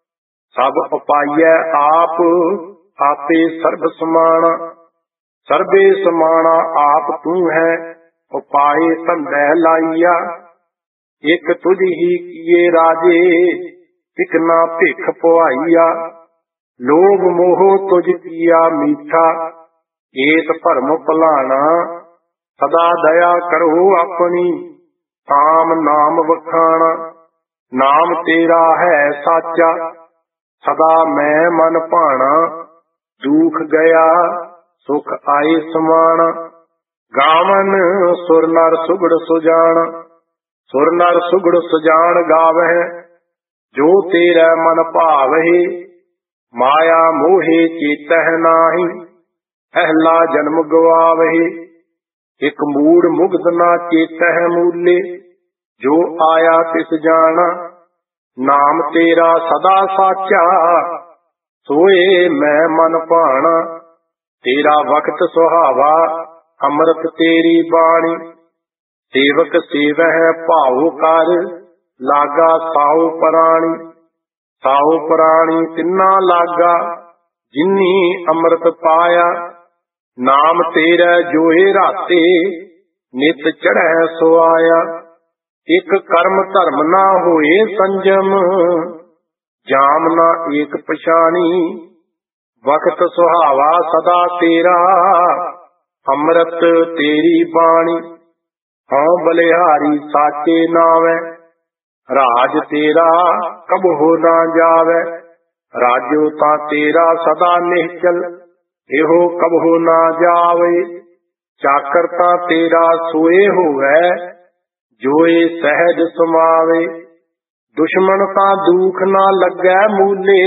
ਸਭ ਉਪਾਈਐ ਆਪ ਆਪੇ ਸਰਬ ਸਮਾਣਾ। ਸਰਬੇ ਸਮਾਣਾ ਆਪ ਤੂੰ ਹੈ, ਉਪਾਏ ਧੰਦੈ ਲਾਈਆ। ਇਕ ਤੁਝ ਹੀ ਕੀਏ ਰਾਜੇ, ਇਕ ਨਾ ਭਿਖ ਪੁਆਈਆ। ਲੋਭ ਮੋਹ ਤੁਝ ਕੀਆ ਮੀਠਾ, ਏਤ ਭਰਮ ਭੁਲਾਣਾ। ਸਦਾ ਦਇਆ ਕਰੋ ਆਪਣੀ, ਤਾਮ ਨਾਮ ਵਖਾਣਾ। ਨਾਮ ਤੇਰਾ ਹੈ ਸਾਚਾ, ਸਦਾ ਮੈਂ ਮਨ ਭਾਣਾ। ਦੁਖ ਗਿਆ ਸੁਖ ਆਏ ਸਮਾਣਾ, ਗਾਵਨ ਸੁਰ ਨਰ ਸੁਗੜ ਸੁਜਾਨ। ਸੁਰ ਨਰ ਸੁਗੜ ਸੁਜਾਨ ਗਾਵਹਿ, ਜੋ ਤੇਰਾ ਮਨ ਭਾਵਹਿ। ਮਾਇਆ ਮੋਹੇ ਚੇਤਹਿ ਨਾਹੀ, ਅਹਲਾ ਜਨਮ ਗਵਾਵਹਿ। ਇਕ ਮੂੜ ਮੁਗਧ ਨਾ ਚੇਤਹਿ ਮੂਲੇ, ਜੋ ਆਇਆ ਤਿਸ ਜਾਣਾ। ਨਾਮ ਤੇਰਾ ਸਦਾ ਸਾਚਾ, ਸੋਏ ਮੈਂ ਮਨ ਭਾਣਾ। ਤੇਰਾ ਵਕਤ ਸੁਹਾਵਾ, ਅੰਮ੍ਰਿਤ ਤੇਰੀ ਬਾਣੀ। ਸੇਵਕ ਸੇਵਹਿ ਭਾਉ ਕਰ, ਲਾਗਾ ਸਾਉ ਪ੍ਰਾਣੀ। ਸਾਉ ਪ੍ਰਾਣੀ ਤਿੰਨਾ ਲਾਗਾ, ਜਿਨੀ ਅੰਮ੍ਰਿਤ ਪਾਇਆ। ਨਾਮ ਤੇਰਾ ਜੋਏ ਰਾਤੇ, ਨਿਤ ਚੜ੍ਹੈ ਸੁਆਇਆ। ਇਕ ਕਰਮ ਧਰਮ ਨਾ ਹੋਏ ਸੰਜਮ, ਜਾਮ ਨਾ ਏਕ ਪਛਾਣੀ। ਵਕਤ ਸੁਹਾਵਾ ਸਦਾ ਤੇਰਾ, ਅੰਮ੍ਰਿਤ ਤੇਰੀ ਬਾਣੀ। ਹਉ ਬਲਿਹਾਰੀ ਸਾਚੇ ਨਾਵੈ, ਰਾਜ ਤੇਰਾ ਕਬਹੁ ਨਾ ਜਾਵੈ। ਰਾਜੋ ਤਾਂ ਤੇਰਾ ਸਦਾ ਨਿਹਚਲ, ਇਹੋ ਕਬਹੁ ਨਾ ਜਾਵੇ। ਚਾਕਰ ਤਾਂ ਤੇਰਾ ਸੋਏ ਹੋਵੈ, ਜੋਏ ਸਹਿਜ ਸਮਾਵੇ। ਦੁਸ਼ਮਣ ਤਾਂ ਦੁਖ ਨਾ ਲੱਗੈ ਮੂਲੇ,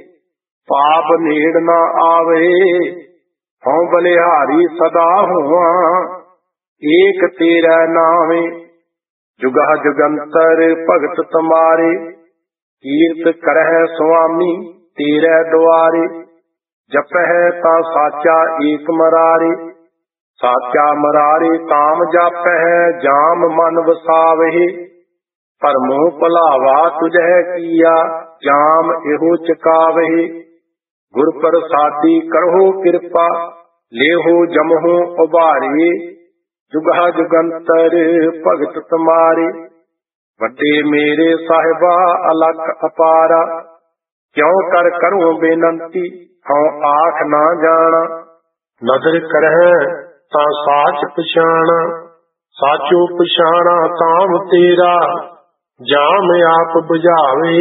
ਪਾਪ ਨੇੜ ਨਾ ਆਵੇ। ਹਉ ਬਲਿਹਾਰੀ ਸਦਾ ਹੋਵਾਂ, ਏਕ ਤੇਰਾ ਨਾਵੇ। ਜੁਗਾ ਜੁਗੰਤਰ ਭਗਤ ਤੁਮਾਰੇ, ਕੀਰਤ ਕਰਹਿ ਸੁਆਮੀ ਤੇਰੇ ਦੁਆਰੇ। ਜਪਹਿ ਤਾਂ ਸਾਚਾ ਏਕ ਮਰਾਰੇ, ਸਾਚਾ ਮਰਾਰੇ ਤਾਮ ਜਾਪਹਿ। ਜਾਮ ਮਨ ਵਸਾਵਹਿ, ਭਰਮੋਂ ਭੁਲਾਵਾ ਤੁਝੈ ਕੀਆ। ਜਾਮ ਇਹੋ ਚਕਾਵਹਿ। ਗੁਰ ਪ੍ਰਸਾਦੀ ਕਰਹੁ ਕਿਰਪਾ, ਲੇਹੋ ਜਮਹੁ ਉਭਾਰੇ। ਜੁਗਾ ਜੁਗੰਤਰ ਭਗਤ ਤੁਮਾਰੇ, ਵੱਡੇ ਮੇਰੇ ਸਾਹਿਬਾ ਅਲਖ ਅਪਾਰਾ। ਕਿਉ ਕਰ ਕਰੂੰ ਬੇਨੰਤੀ, ਹਉ ਆਖ ਨਾ ਜਾਣਾ। ਨਦਰ ਕਰਹਿ ਤਾਂ ਸਾਚ ਪਛਾਣਾ, ਸਾਚੋ ਪਛਾਣਾ ਤਾਮ ਤੇਰਾ। ਜਾਮ ਆਪ ਬੁਝਾਵੇ,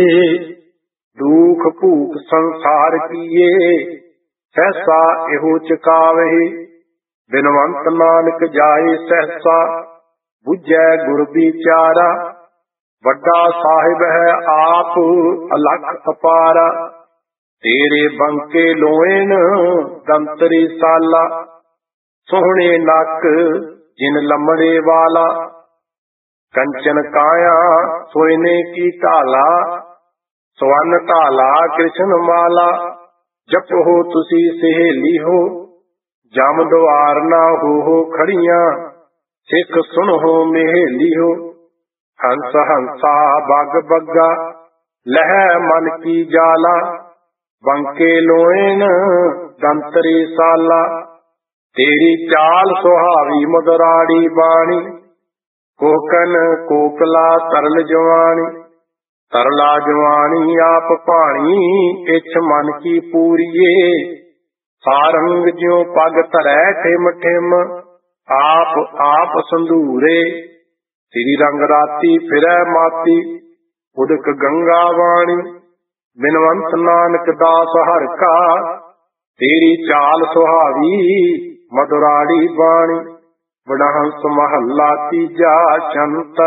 ਦੁਖ ਭੂਖ ਸੰਸਾਰ ਕੀਏ। ਸਹਿਸਾ ਇਹੋ ਚਕਾਵਹਿ, ਬਿਨਵੰਤ ਨਾਨਕ ਜਾਏ ਸਹਿਸਾ। ਬੁਝੈ ਗੁਰ ਵਿਚਾਰਾ, ਵੱਡਾ ਸਾਹਿਬ ਹੈ ਆਪ ਅਲਖ ਅਪਾਰਾ। ਤੇਰੇ ਬੰਕੇ ਲੋਇਨ ਦੰਤਰੀ ਸਾਲਾ, ਸੋਹਣੇ ਨੱਕ ਜਿਨ ਲੰਮੜੇ ਵਾਲਾ। ਕੰਚਨ ਕਾਇਆ ਸੋਇਨੇ ਕੀ ਢਾਲਾ, ਸਵਰਨ ਢਾਲਾ ਕ੍ਰਿਸ਼ਨ ਮਾਲਾ। ਜਪੋ ਤੁਸੀਂ ਸਹੇਲੀ ਹੋ, ਜਮ ਦੁਆਰ ਨਾ ਹੋ ਖੜੀਆਂ। ਸਿੱਖ ਸੁਣੋ ਮੇਹਲੀ ਹੋ, ਹੰਸ ਹੰਸਾ ਬੱਗ ਬੱਗਾ। ਲਹਿ ਮਨ ਕੀ ਜਾਲਾ, ਬੰਕੇ ਲੋਇਨ ਦੰਤਰੀ ਸਾਲਾ। ਤੇਰੀ ਚਾਲ ਸੁਹਾਵੀ ਮਧੁਰਾੜੀ ਬਾਣੀ, ਕੋਕਨ ਕੋਕਲਾ ਤਰਲ ਜਵਾਨੀ, ਤਰਲਾ ਜਵਾਨੀ ਆਪ ਭਾਣੀ, ਇੱਛ ਮਨ ਕੀ ਪੂਰੀਏ, ਸਾਰੰਗ ਜਿਉ ਪਗ ਧਰੈ ਠਿਮ ਠਿਮ, ਆਪ ਆਪ ਸੰਧੂਰੇ, ਤੇਰੀ ਰੰਗ ਰਾਤੀ ਫਿਰੈ ਮਾਤੀ, ਉਦਕ ਗੰਗਾ ਵਾਣੀ, ਬਿਨਵੰਤ ਨਾਨਕ ਦਾਸ ਹਰਿ ਕਾ, ਤੇਰੀ ਚਾਲ ਸੁਹਾਵੀ ਮਧੁਰਾੜੀ ਬਾਣੀ। ਵਡਹੰਸ ਮਹੱਲਾ ਤੀਜਾ ਛੰਤ,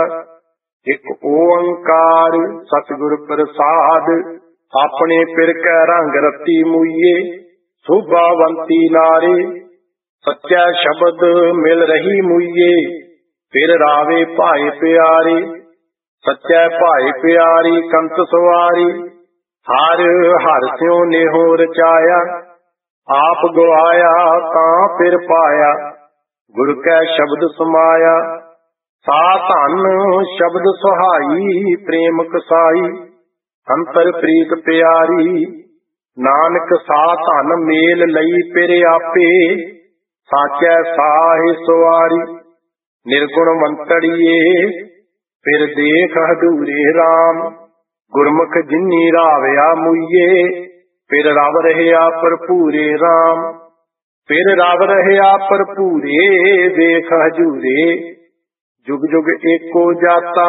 ਇਕ ਓੰਕਾਰ ਸਤਿਗੁਰ ਪ੍ਰਸਾਦ, ਆਪਣੇ ਪਿਰ ਕੈ ਰੰਗ ਰਤੀ ਮੂਈਏ, ਸੋਭਾਵੰਤੀ ਨਾਰੇ, ਸੱਚਾ ਸ਼ਬਦ ਮਿਲ ਰਹੀ ਮੂਈਏ, ਫਿਰ ਰਾਵੇ ਭਾਏ ਪਿਆਰੇ, ਸੱਚਾ ਭਾਏ ਪਿਆਰੀ ਕੰਤ ਸਵਾਰੀ, ਹਰ ਹਰ ਸਿਉ ਨੇਹੋ ਰਚਾਇਆ, ਆਪ ਗਵਾਇਆ ਤਾਂ ਫਿਰ ਪਾਇਆ, ਗੁਰ ਕੈ ਸ਼ਬਦ ਸਮਾਇਆ, ਸਾ ਧਨ ਸ਼ਬਦ ਸੁਹਾਈ, ਪ੍ਰੇਮ ਕਸਾਈ, ਅੰਤਰ ਪ੍ਰੀਤ ਪਿਆਰੀ, ਨਾਨਕ ਸਾ ਧਨ ਮੇਲ ਲਈ ਫਿਰ ਆਪੇ, ਸਾਚੈ ਸਾਹੇ ਸੁਆਰੀ, ਨਿਰਗੁਣਵੰਤੜੀਏ ਫਿਰ ਦੇਖ ਹਦੂਰੇ ਰਾਮ, ਗੁਰਮੁਖ ਜਿਨੀ ਰਾਵਿਆ ਮੂਈਏ, ਫਿਰ ਰਵ ਰਹਿਆ ਭਰਪੂਰੇ ਰਾਮ, ਫਿਰ ਰਵ ਰਹਿਆ ਭਰਪੂਰੇ, ਵੇਖ ਹਜੂਰੇ, ਜੁਗ ਜੁਗ ਏਕੋ ਜਾਤਾ,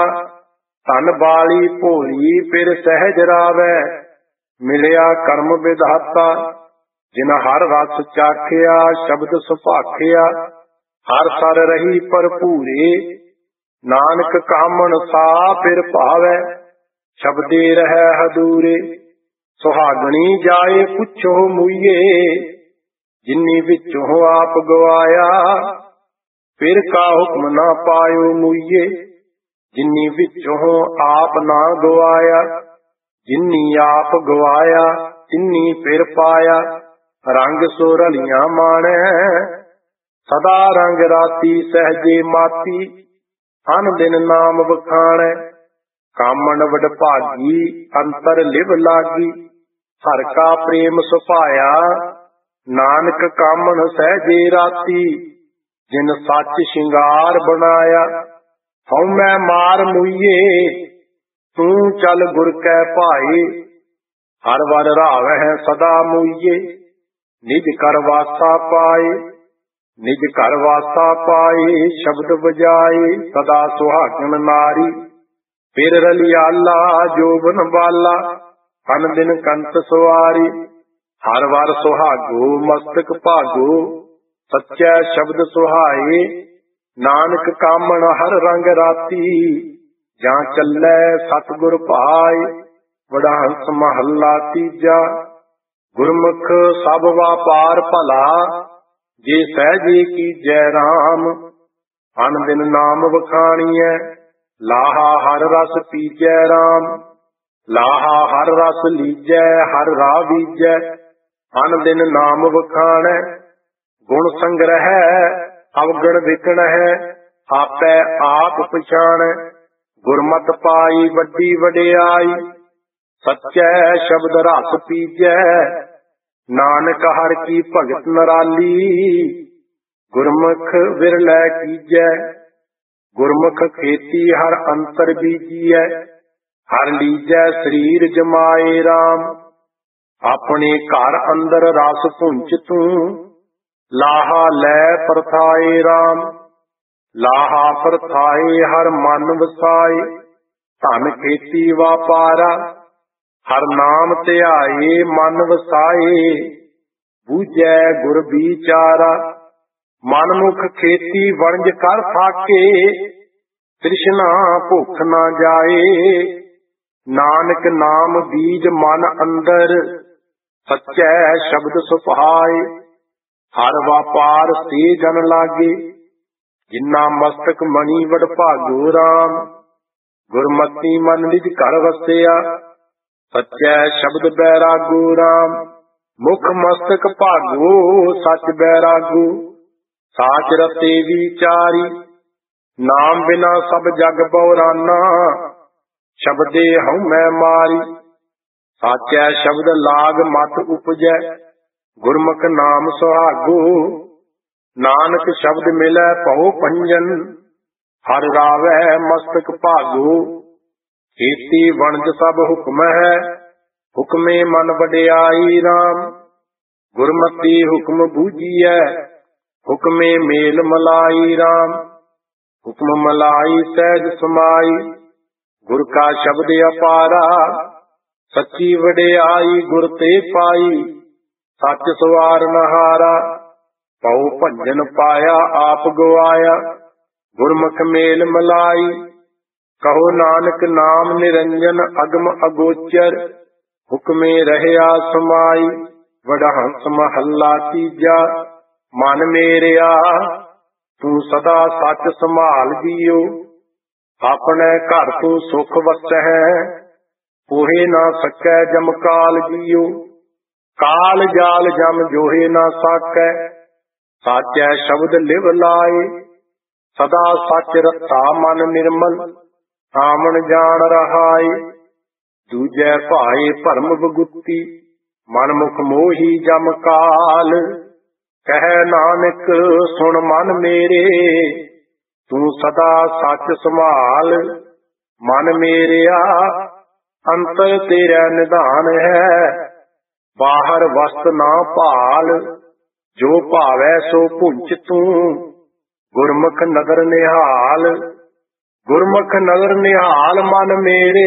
ਧਨ ਬਾਲੀ ਭੋਲੀ ਫਿਰ ਸਹਿਜ ਰਾਵੈ, ਮਿਲਿਆ ਕਰਮ ਵਿਧਾਤਾ, ਜਿਨ ਹਰ ਰਸ ਚਾਖਿਆ ਸ਼ਬਦ ਸੁਭਾਖਿਆ, ਹਰ ਸਰ ਰਹੀ ਭਰਪੂਰੇ, ਨਾਨਕ ਕਾਮਣ ਸਾ ਫਿਰ ਭਾਵੈ, ਸ਼ਬਦੇ ਰਹਿ ਹਦੂਰੇ, ਸੁਹਾਗਣੀ ਜਾਏ ਪੁੱਛੋ ਮੂਈਏ, ਜਿਨੀ ਵਿੱਚੋਂ ਆਪ ਗਵਾਇਆ, ਫਿਰ ਕਾ ਹੁਕਮ ਨਾ ਪਾਇਓ ਮੂਈਏ, ਜਿਨੀ ਵਿੱਚੋਂ ਆਪ ਨਾ ਗਵਾਇਆ, ਜਿਨੀ ਆਪ ਗਵਾਇਆ ਤਿਨੀ ਫਿਰ ਪਾਇਆ, ਰੰਗ ਸੋ ਰਲੀਆਂ ਮਾਣੈ, ਸਦਾ ਰੰਗ ਰਾਤੀ ਸਹਿਜੇ ਮਾਤੀ, ਅਨ ਦਿਨ ਨਾਮ ਵਖਾਣੈ, ਕਾਮਣ ਵਡਭਾਗੀ ਅੰਤਰ ਲਿਵ ਲਾਗੀ, ਹਰ ਕਾ ਪ੍ਰੇਮ ਸੁਭਾਇਆ, ਨਾਨਕ ਕਾਮਣ ਸਹਿਜੇ ਰਾਤੀ, ਜਿਨ ਸੱਚ ਸ਼ਿੰਗਾਰ ਬਣਾਇਆ, ਹਉਮੈ ਮਾਰ ਮੂਈਏ, ਤੂੰ ਚੱਲ ਗੁਰ ਕੈ ਭਾਏ, ਹਰ ਵਰ ਰਾਵਹਿ ਸਦਾ ਮੂਈਏ, ਨਿਜ ਕਰ ਵਾਸਾ ਪਾਏ, ਨਿਜ ਘਰ ਵਾਸਾ ਪਾਏ, ਸ਼ਬਦ ਵਜਾਏ ਸਦਾ ਸੁਹਾਗਣ ਨਾਰੀ, ਫਿਰ ਰਲਿਆਲਾ ਜੋਬਨ ਬਾਲਾ, ਅਨ ਦਿਨ ਕੰਤ ਸਵਾਰੀ, ਹਰ ਵਾਰ ਸੁਹਾਗੋ ਮਸਤਕ ਭਾਗੋ, ਸੱਚਾ ਸ਼ਬਦ ਸੁਹਾਏ, ਨਾਨਕ ਕਾਮਣ ਹਰ ਰੰਗ ਰਾਤੀ, ਜਾਂ ਚੱਲੈ ਸਤਿਗੁਰ ਭਾਏ। ਵਡਹੰਸ ਮਹੱਲਾ ਤੀਜਾ। ਗੁਰਮੁਖ ਸਭ ਵਾਪਾਰ ਭਲਾ, ਜੇ ਸਹਿਜੇ ਕੀਜੈ ਰਾਮ, ਅਨ ਦਿਨ ਨਾਮ ਵਖਾਣੀਐ, ਲਾਹਾ ਹਰ ਰਸ ਪੀਜੈ ਰਾਮ, ਲਾਹਾ ਹਰ ਰਸ ਲੀਜੈ ਹਰ ਰਾਹ ਬੀਜੈ, ਅਨ ਦਿਨ ਨਾਮ ਵਖਾਣੈ, ਗੁਣ ਸੰਗ੍ਰਹਿ ਅਵਗਣ ਵਿਕਣਹਿ, ਆਪੈ ਆਪ ਪਛਾਣੈ, ਗੁਰਮਤਿ ਪਾਈ ਵੱਡੀ ਵਡਿਆਈ, ਸੱਚੈ ਸ਼ਬਦ ਰਸ ਪੀਜੈ, ਨਾਨਕ ਹਰਿ ਕੀ ਭਗਤ ਨਰਾਲੀ, ਗੁਰਮੁਖ ਵਿਰਲੈ ਕੀਜੈ, ਗੁਰਮੁਖ ਖੇਤੀ ਹਰ ਅੰਤਰ ਬੀਜੀਐ, ਹਰ ਲੀਜੈ ਸਰੀਰ ਜਮਾਏ ਰਾਮ, ਆਪਣੇ ਘਰ ਅੰਦਰ ਰਸ ਪੁੰਚ ਤੂੰ, ਲਾਹਾ ਲੈ ਪਰਥਾਏ ਰਾਮ, ਲਾਹਾ ਪਰਥਾਏ ਹਰ ਮਨ ਵਸਾਏ, ਧਨ ਖੇਤੀ ਵਾਪਾਰਾ, ਹਰ ਨਾਮ ਧਿਆਏ ਮਨ ਵਸਾਏ, ਬੂਝੈ ਗੁਰ ਵਿਚਾਰਾ, ਮਨਮੁਖ ਖੇਤੀ ਵਣਜ ਕਰ ਥਾਕੇ, ਤ੍ਰਿਸ਼ਨਾ ਭੁੱਖ ਨਾ ਜਾਏ, ਨਾਨਕ ਨਾਮ ਬੀਜ ਮਨ ਅੰਦਰ, ਸੱਚੈ ਸ਼ਬਦ ਸੁਭਾਏ, ਹਰ ਵਾਪਾਰ ਸੇ ਜਨ ਲਾਗੇ, ਜਿਨਾ ਮਸਤਕ ਮਣੀ ਵਡਭਾਗੋ ਰਾਮ, ਗੁਰਮਤਿ ਮਨ ਨਿਜ ਘਰ ਵਸਿਆ, ਸੱਚੈ ਸ਼ਬਦ ਬੈਰਾਗੋ ਰਾਮ, ਮੁਖ ਮਸਤਕ ਭਾਗੋ ਸੱਚ ਬੈਰਾਗੋ, ਸਾਚ ਰਤੇ ਵਿਚਾਰੀ, ਨਾਮ ਬਿਨਾ ਸਭ ਜਗ ਬਉਰਾਨਾ, ਸ਼ਬਦੇ ਹਉਮੈ ਮਾਰੀ, ਸਾਚੈ ਸ਼ਬਦ ਲਾਗ ਮਤ ਉਪਜੈ, ਗੁਰਮੁਖ ਨਾਮ ਸੁਹਾਗੋ, ਨਾਨਕ ਸ਼ਬਦ ਮਿਲੈ ਭਉ ਭੰਜਨ, ਹਰਿ ਰਾਵੈ ਮਸਤਕ ਭਾਗੋ। ਖੇਤੀ ਵਣਜ ਸਭ ਹੁਕਮ ਹੈ, ਹੁਕਮੇ ਮਨ ਵਡਿਆਈ ਰਾਮ। ਗੁਰਮਤਿ ਹੁਕਮ ਬੂਝੀਐ, ਹੁਕਮੇ ਮੇਲ ਮਲਾਈ ਰਾਮ। ਹੁਕਮ ਮਲਾਈ ਸਹਿਜ ਸਮਾਈ, ਗੁਰ ਕਾ ਸ਼ਬਦ ਅਪਾਰਾ। ਸੱਚੀ ਵਡਿਆਈ ਗੁਰ ਤੇ ਪਾਈ, ਸੱਚ ਸਵਾਰ ਨਹਾਰਾ। ਭਉ ਭੰਜਨ ਪਾਇਆ ਆਪ ਗਵਾਇਆ, ਗੁਰਮੁਖ ਮੇਲ ਮਲਾਈ। ਕਹੋ ਨਾਨਕ ਨਾਮ ਨਿਰੰਜਨ ਅਗਮ ਅਗੋਚਰ, ਹੁਕਮੇ ਰਹਿਆ ਸਮਾਈ। ਵਡਹੰਸ ਮਹੱਲਾ ਤੀਜਾ। ਮਨ ਮੇਰਿਆ ਤੂੰ ਸਦਾ ਸੱਚ ਸੰਭਾਲ ਜੀਓ, ਆਪਣੇ ਘਰ ਤੂੰ ਸੁਖ ਵਸੈ, ਕੋਹੇ ਨਾ ਸਕੈ ਜਮ ਕਾਲ ਜੀਓ। ਕਾਲ ਜਾਲ ਜਮ ਜੋਹੇ ਨਾ ਸਾਕੈ, ਸਾਚੈ ਸ਼ਬਦ ਲਿਵ ਲਾਏ। ਸਦਾ ਸੱਚ ਰਤਾ ਮਨ ਨਿਰਮਲ, ਆਮਣ ਜਾਣ ਰਹਾਏ। ਦੂਜੈ ਭਾਏ ਭਰਮ ਬਗੁੱਤੀ, ਮਨ ਮੁਖ ਮੋਹੀ ਜਮ ਕਾਲ। ਕਹਿ ਨਾਨਕ ਸੁਣ ਮਨ ਮੇਰੇ, ਤੂੰ ਸਦਾ ਸੱਚ ਸੰਭਾਲ। ਮਨ ਮੇਰਿਆ ਅੰਤਰ ਤੇਰਾ ਨਿਧਾਨ ਹੈ, ਬਾਹਰ ਵਸਤ ਨਾ ਭਾਲ। ਜੋ ਭਾਵੈ ਸੋ ਭੁੰਚ ਤੂੰ, ਗੁਰਮੁਖ ਨਦਰ ਨਿਹਾਲ। ਗੁਰਮੁਖ ਨਦਰ ਨਿਹਾਲ ਮਨ ਮੇਰੇ,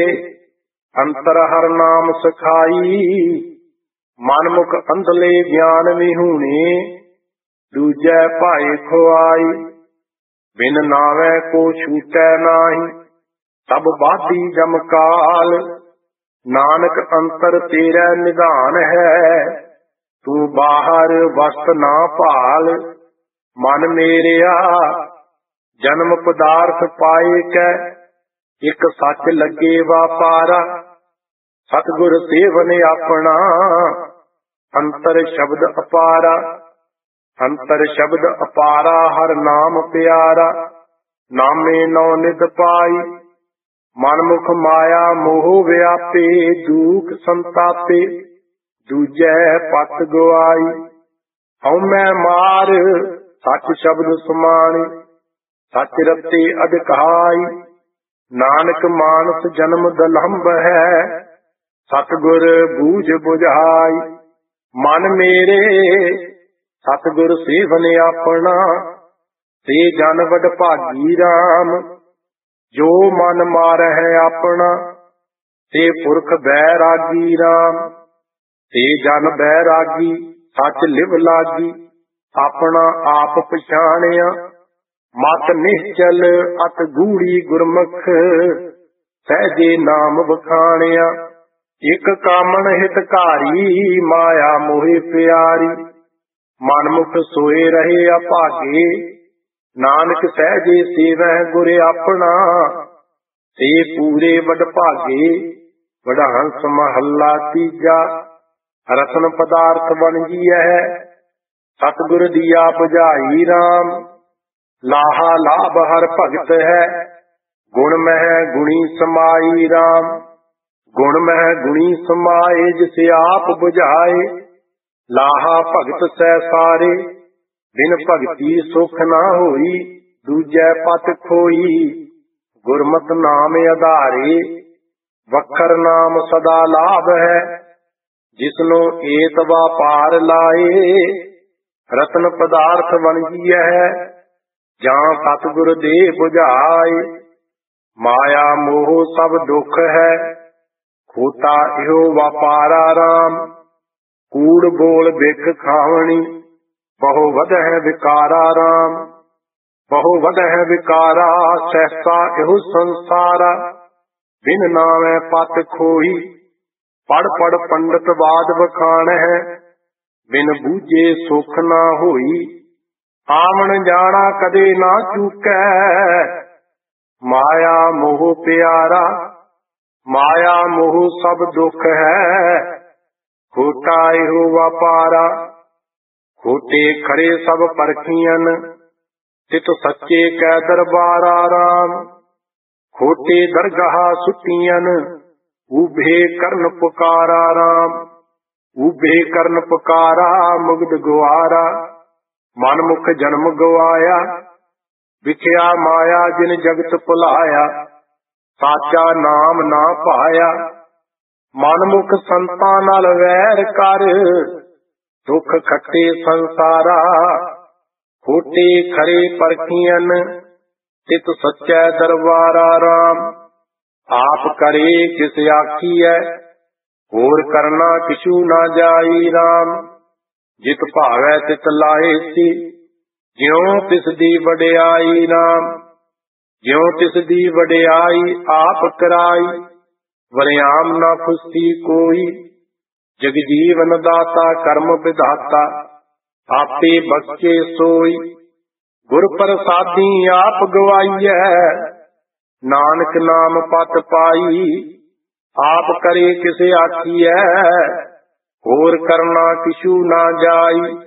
ਅੰਤਰ ਹਰ ਨਾਮ ਸਖਾਈ। ਮਨ ਮੁਖ ਅੰਧਲੇ ਗਿਆਨ ਵਿਹੂਣੇ, ਦੂਜੈ ਭਾਏ ਖੁਆਈ। ਬਿਨ ਨਾਵੈ ਕੋ ਛੂਟੈ ਨਾਹੀ, ਸਭ ਬਾਧੀ ਜਮ ਕਾਲ। ਨਾਨਕ ਅੰਤਰ ਤੇਰਾ ਨਿਧਾਨ ਹੈ, ਤੂੰ ਬਾਹਰ ਵਸਤ ਨਾ ਭਾਲ। ਮਨ ਮੇਰਿਆ ਜਨਮ ਪਦਾਰਥ ਪਾਏ ਕੈ, ਇਕ ਸੱਚ ਲੱਗੇ ਵਾਪਾਰਾ। ਸਤਿਗੁਰ ਸੇਵਨ ਆਪਣਾ, ਅੰਤਰ ਸ਼ਬਦ ਅਪਾਰਾ। ਅੰਤਰ ਸ਼ਬਦ ਅਪਾਰਾ ਹਰ ਨਾਮ ਪਿਆਰਾ, ਨਾਮੇ ਨੌ ਨਿਧ ਪਾਈ। ਮਨਮੁਖ ਮਾਇਆ ਮੋਹ ਵਿਆਪੇ, ਦੁਖ ਸੰਤਾਪੇ, ਦੂਜੈ ਪਤ ਗਵਾਈ। ਹਉਮੈ ਮਾਰ ਸੱਚ ਸ਼ਬਦ ਸਮਾਣੇ, ਸੱਚ ਰਤੇ ਅਧਿਕਾਈ। ਨਾਨਕ ਮਾਨਸ ਜਨਮ ਦਲੰਭ ਹੈ, ਸਤਿਗੁਰ ਬੂਝ ਬੁਝਾਈ। ਮਨ ਮੇਰੇ ਸਤਿਗੁਰ ਸੇਵਨ ਆਪਣਾ, ਤੇ ਜਨ ਵਡ ਭਾਗੀ ਰਾਮ। ਜੋ ਮਨ ਮਾਰਹਿ ਆਪਣਾ, ਤੇ ਪੁਰਖ ਬੈਰਾਗੀ ਰਾਮ। ਤੇ ਜਨ ਬੈਰਾਗੀ ਸੱਚ ਲਿਵ ਲਾਗੀ, ਆਪਣਾ ਆਪ ਪਛਾਣਿਆ। ਮਤ ਨਿਸ਼ਚਲ ਅਤ ਗੂੜੀ ਗੁਰਮੁਖ, ਸਹਿਜੇ ਨਾਮ ਵਖਾਣਿਆ। ਇਕ ਕਾਮਣ ਹਿਤਕਾਰੀ, ਮਾਇਆ ਮੋਹਿ ਪਿਆਰੀ। ਮਨਮੁਖ ਸੋਏ ਰਹੇ ਅਭਾਗੇ, ਨਾਨਕ ਸਹਿਜੇ ਸੇਵੈ ਗੁਰ ਆਪਣਾ। ਤੇ ਪੂਰੇ ਵਡ ਭਾਗੇ, ਵਡਹੰਸ ਮਹੱਲਾ ਤੀਜਾ। ਰਤਨ ਪਦਾਰਥ ਵਣਜੀਐ, ਸਤਿਗੁਰ ਦੀਆ ਬੁਝਾਈ ਰਾਮ। ਲਾਹਾ ਲਾਭ ਹਰ ਭਗਤ ਹੈ, ਗੁਣ ਮਹਿ ਗੁਣੀ ਸਮਾਈ ਰਾਮ। ਗੁਣ ਮਹਿ ਗੁਣੀ ਸਮਾਏ, ਜਿਸ ਆਪ ਬੁਝਾਏ। ਲਾਹਾ ਭਗਤ ਸਹਿ ਸਾਰੇ, ਬਿਨ ਭਗਤੀ ਸੁਖ ਨਾ ਹੋਈ। ਦੂਜੈ ਪਤ ਖੋਈ, ਗੁਰਮਤਿ ਨਾਮ ਆਧਾਰੇ। ਵਖਰ ਨਾਮ ਸਦਾ ਲਾਭ ਹੈ, ਜਿਸਨੂੰ ਏਤ ਵਾਪਾਰ ਲਾਏ। ਰਤਨ ਪਦਾਰਥ ਵਣਜੀਐ, ਜਾਂ ਸਤਿਗੁਰ ਦੇ ਬੁਝਾਏ। ਮਾਇਆ ਮੋਹ ਸਭ ਦੁੱਖ ਹੈ, ਖੋਟਾ ਇਹੋ ਵਾਪਾਰਾ ਰਾਮ। ਕੂੜ ਬੋਲ ਬਿਖ ਖਾਵਣੀ, ਬਹੁ ਵਧਹਿ ਵਿਕਾਰਾ ਰਾਮ। ਬਹੁ ਵਧਹਿ ਵਿਕਾਰਾ, ਸਹਿਸਾ ਇਹੋ ਸੰਸਾਰਾ। ਬਿਨ ਨਾਮੈ ਪਤ ਖੋਈ, ਪੜ ਪੜ ਪੰਡਤ ਬਾਦ ਵਖਾਣਹਿ। ਬਿਨ ਬੂਝੇ ਸੁਖ ਨਾ ਹੋਈ, ਆਵਣ ਜਾਣਾ ਕਦੇ ਨਾ ਚੂਕੈ। ਮਾਇਆ ਮੋਹ ਪਿਆਰਾ, ਮਾਇਆ ਮੋਹ ਸਭ ਦੁੱਖ ਹੈ, ਖੋਟਾ ਇਹੋ ਵਾਪਾਰਾ। ਖੋਟੇ ਖਰੇ ਸਭ ਪਰਖੀਆਂ, ਤਿਤ ਸੱਚੇ ਕੈ ਦਰਬਾਰਾ ਰਾਮ। ਖੋਟੇ ਦਰਗਾਹ ਸੁੱਟੀਆਂ, ਊਭੇ ਕਰਨ ਪੁਕਾਰਾ ਰਾਮ। ਊਭੇ ਕਰਨ ਪੁਕਾਰਾ, ਮੁਗਧ ਗੁਆਰਾ। ਮਨ ਮੁਖ ਜਨਮ ਗਵਾਇਆ, ਵਿਖਿਆ ਮਾਇਆ ਜਿਨ ਜਗਤ ਭੁਲਾਇਆ, ਸਾਚਾ ਨਾਮ ਨਾ ਪਾਇਆ। ਮਨ ਮੁਖ ਸੰਤਾਂ ਨਾਲ ਵੈਰ ਕਰ, ਦੁੱਖ ਖੱਟੇ ਸੰਸਾਰਾ, ਖੋਟੇ ਖਰੇ ਪਰਖੀਆਂ, ਤਿਤ ਸੱਚੈ ਦਰਬਾਰਾ ਰਾਮ। ਆਪ ਕਰੇ ਕਿਸ ਆਖੀਐ, ਹੋਰ ਕਰਨਾ ਕਿਛੂ ਨਾ ਜਾਈ ਰਾਮ। ਜਿਤ ਭਾਵੈ ਤਿਤ ਲਾਏ ਸੀ, ਜਿਉ ਤਿਸ ਦੀ ਵਡਿਆਈ ਰਾਮ। ਜਿਉ ਤਿਸ ਦੀ ਵਡਿਆਈ ਆਪ ਕਰਾਈ, ਵਰਿਆਮ ਨਾ ਖੁਸੀ ਕੋਈ। ਜਗ ਜੀਵਨ ਦਾਤਾ ਕਰਮ ਵਿਧਾਤਾ, ਆਪੇ ਬਖਸ਼ੇ ਸੋਈ। ਗੁਰ ਪ੍ਰਸਾਦੀ ਆਪ ਗਵਾਈਐ, ਨਾਨਕ ਨਾਮ ਪਤ ਪਾਈ। ਆਪ ਕਰੇ ਕਿਸ ਆਖੀਐ, ਹੋਰ ਕਰਨਾ ਕਿਛੂ ਨਾ ਜਾਈ।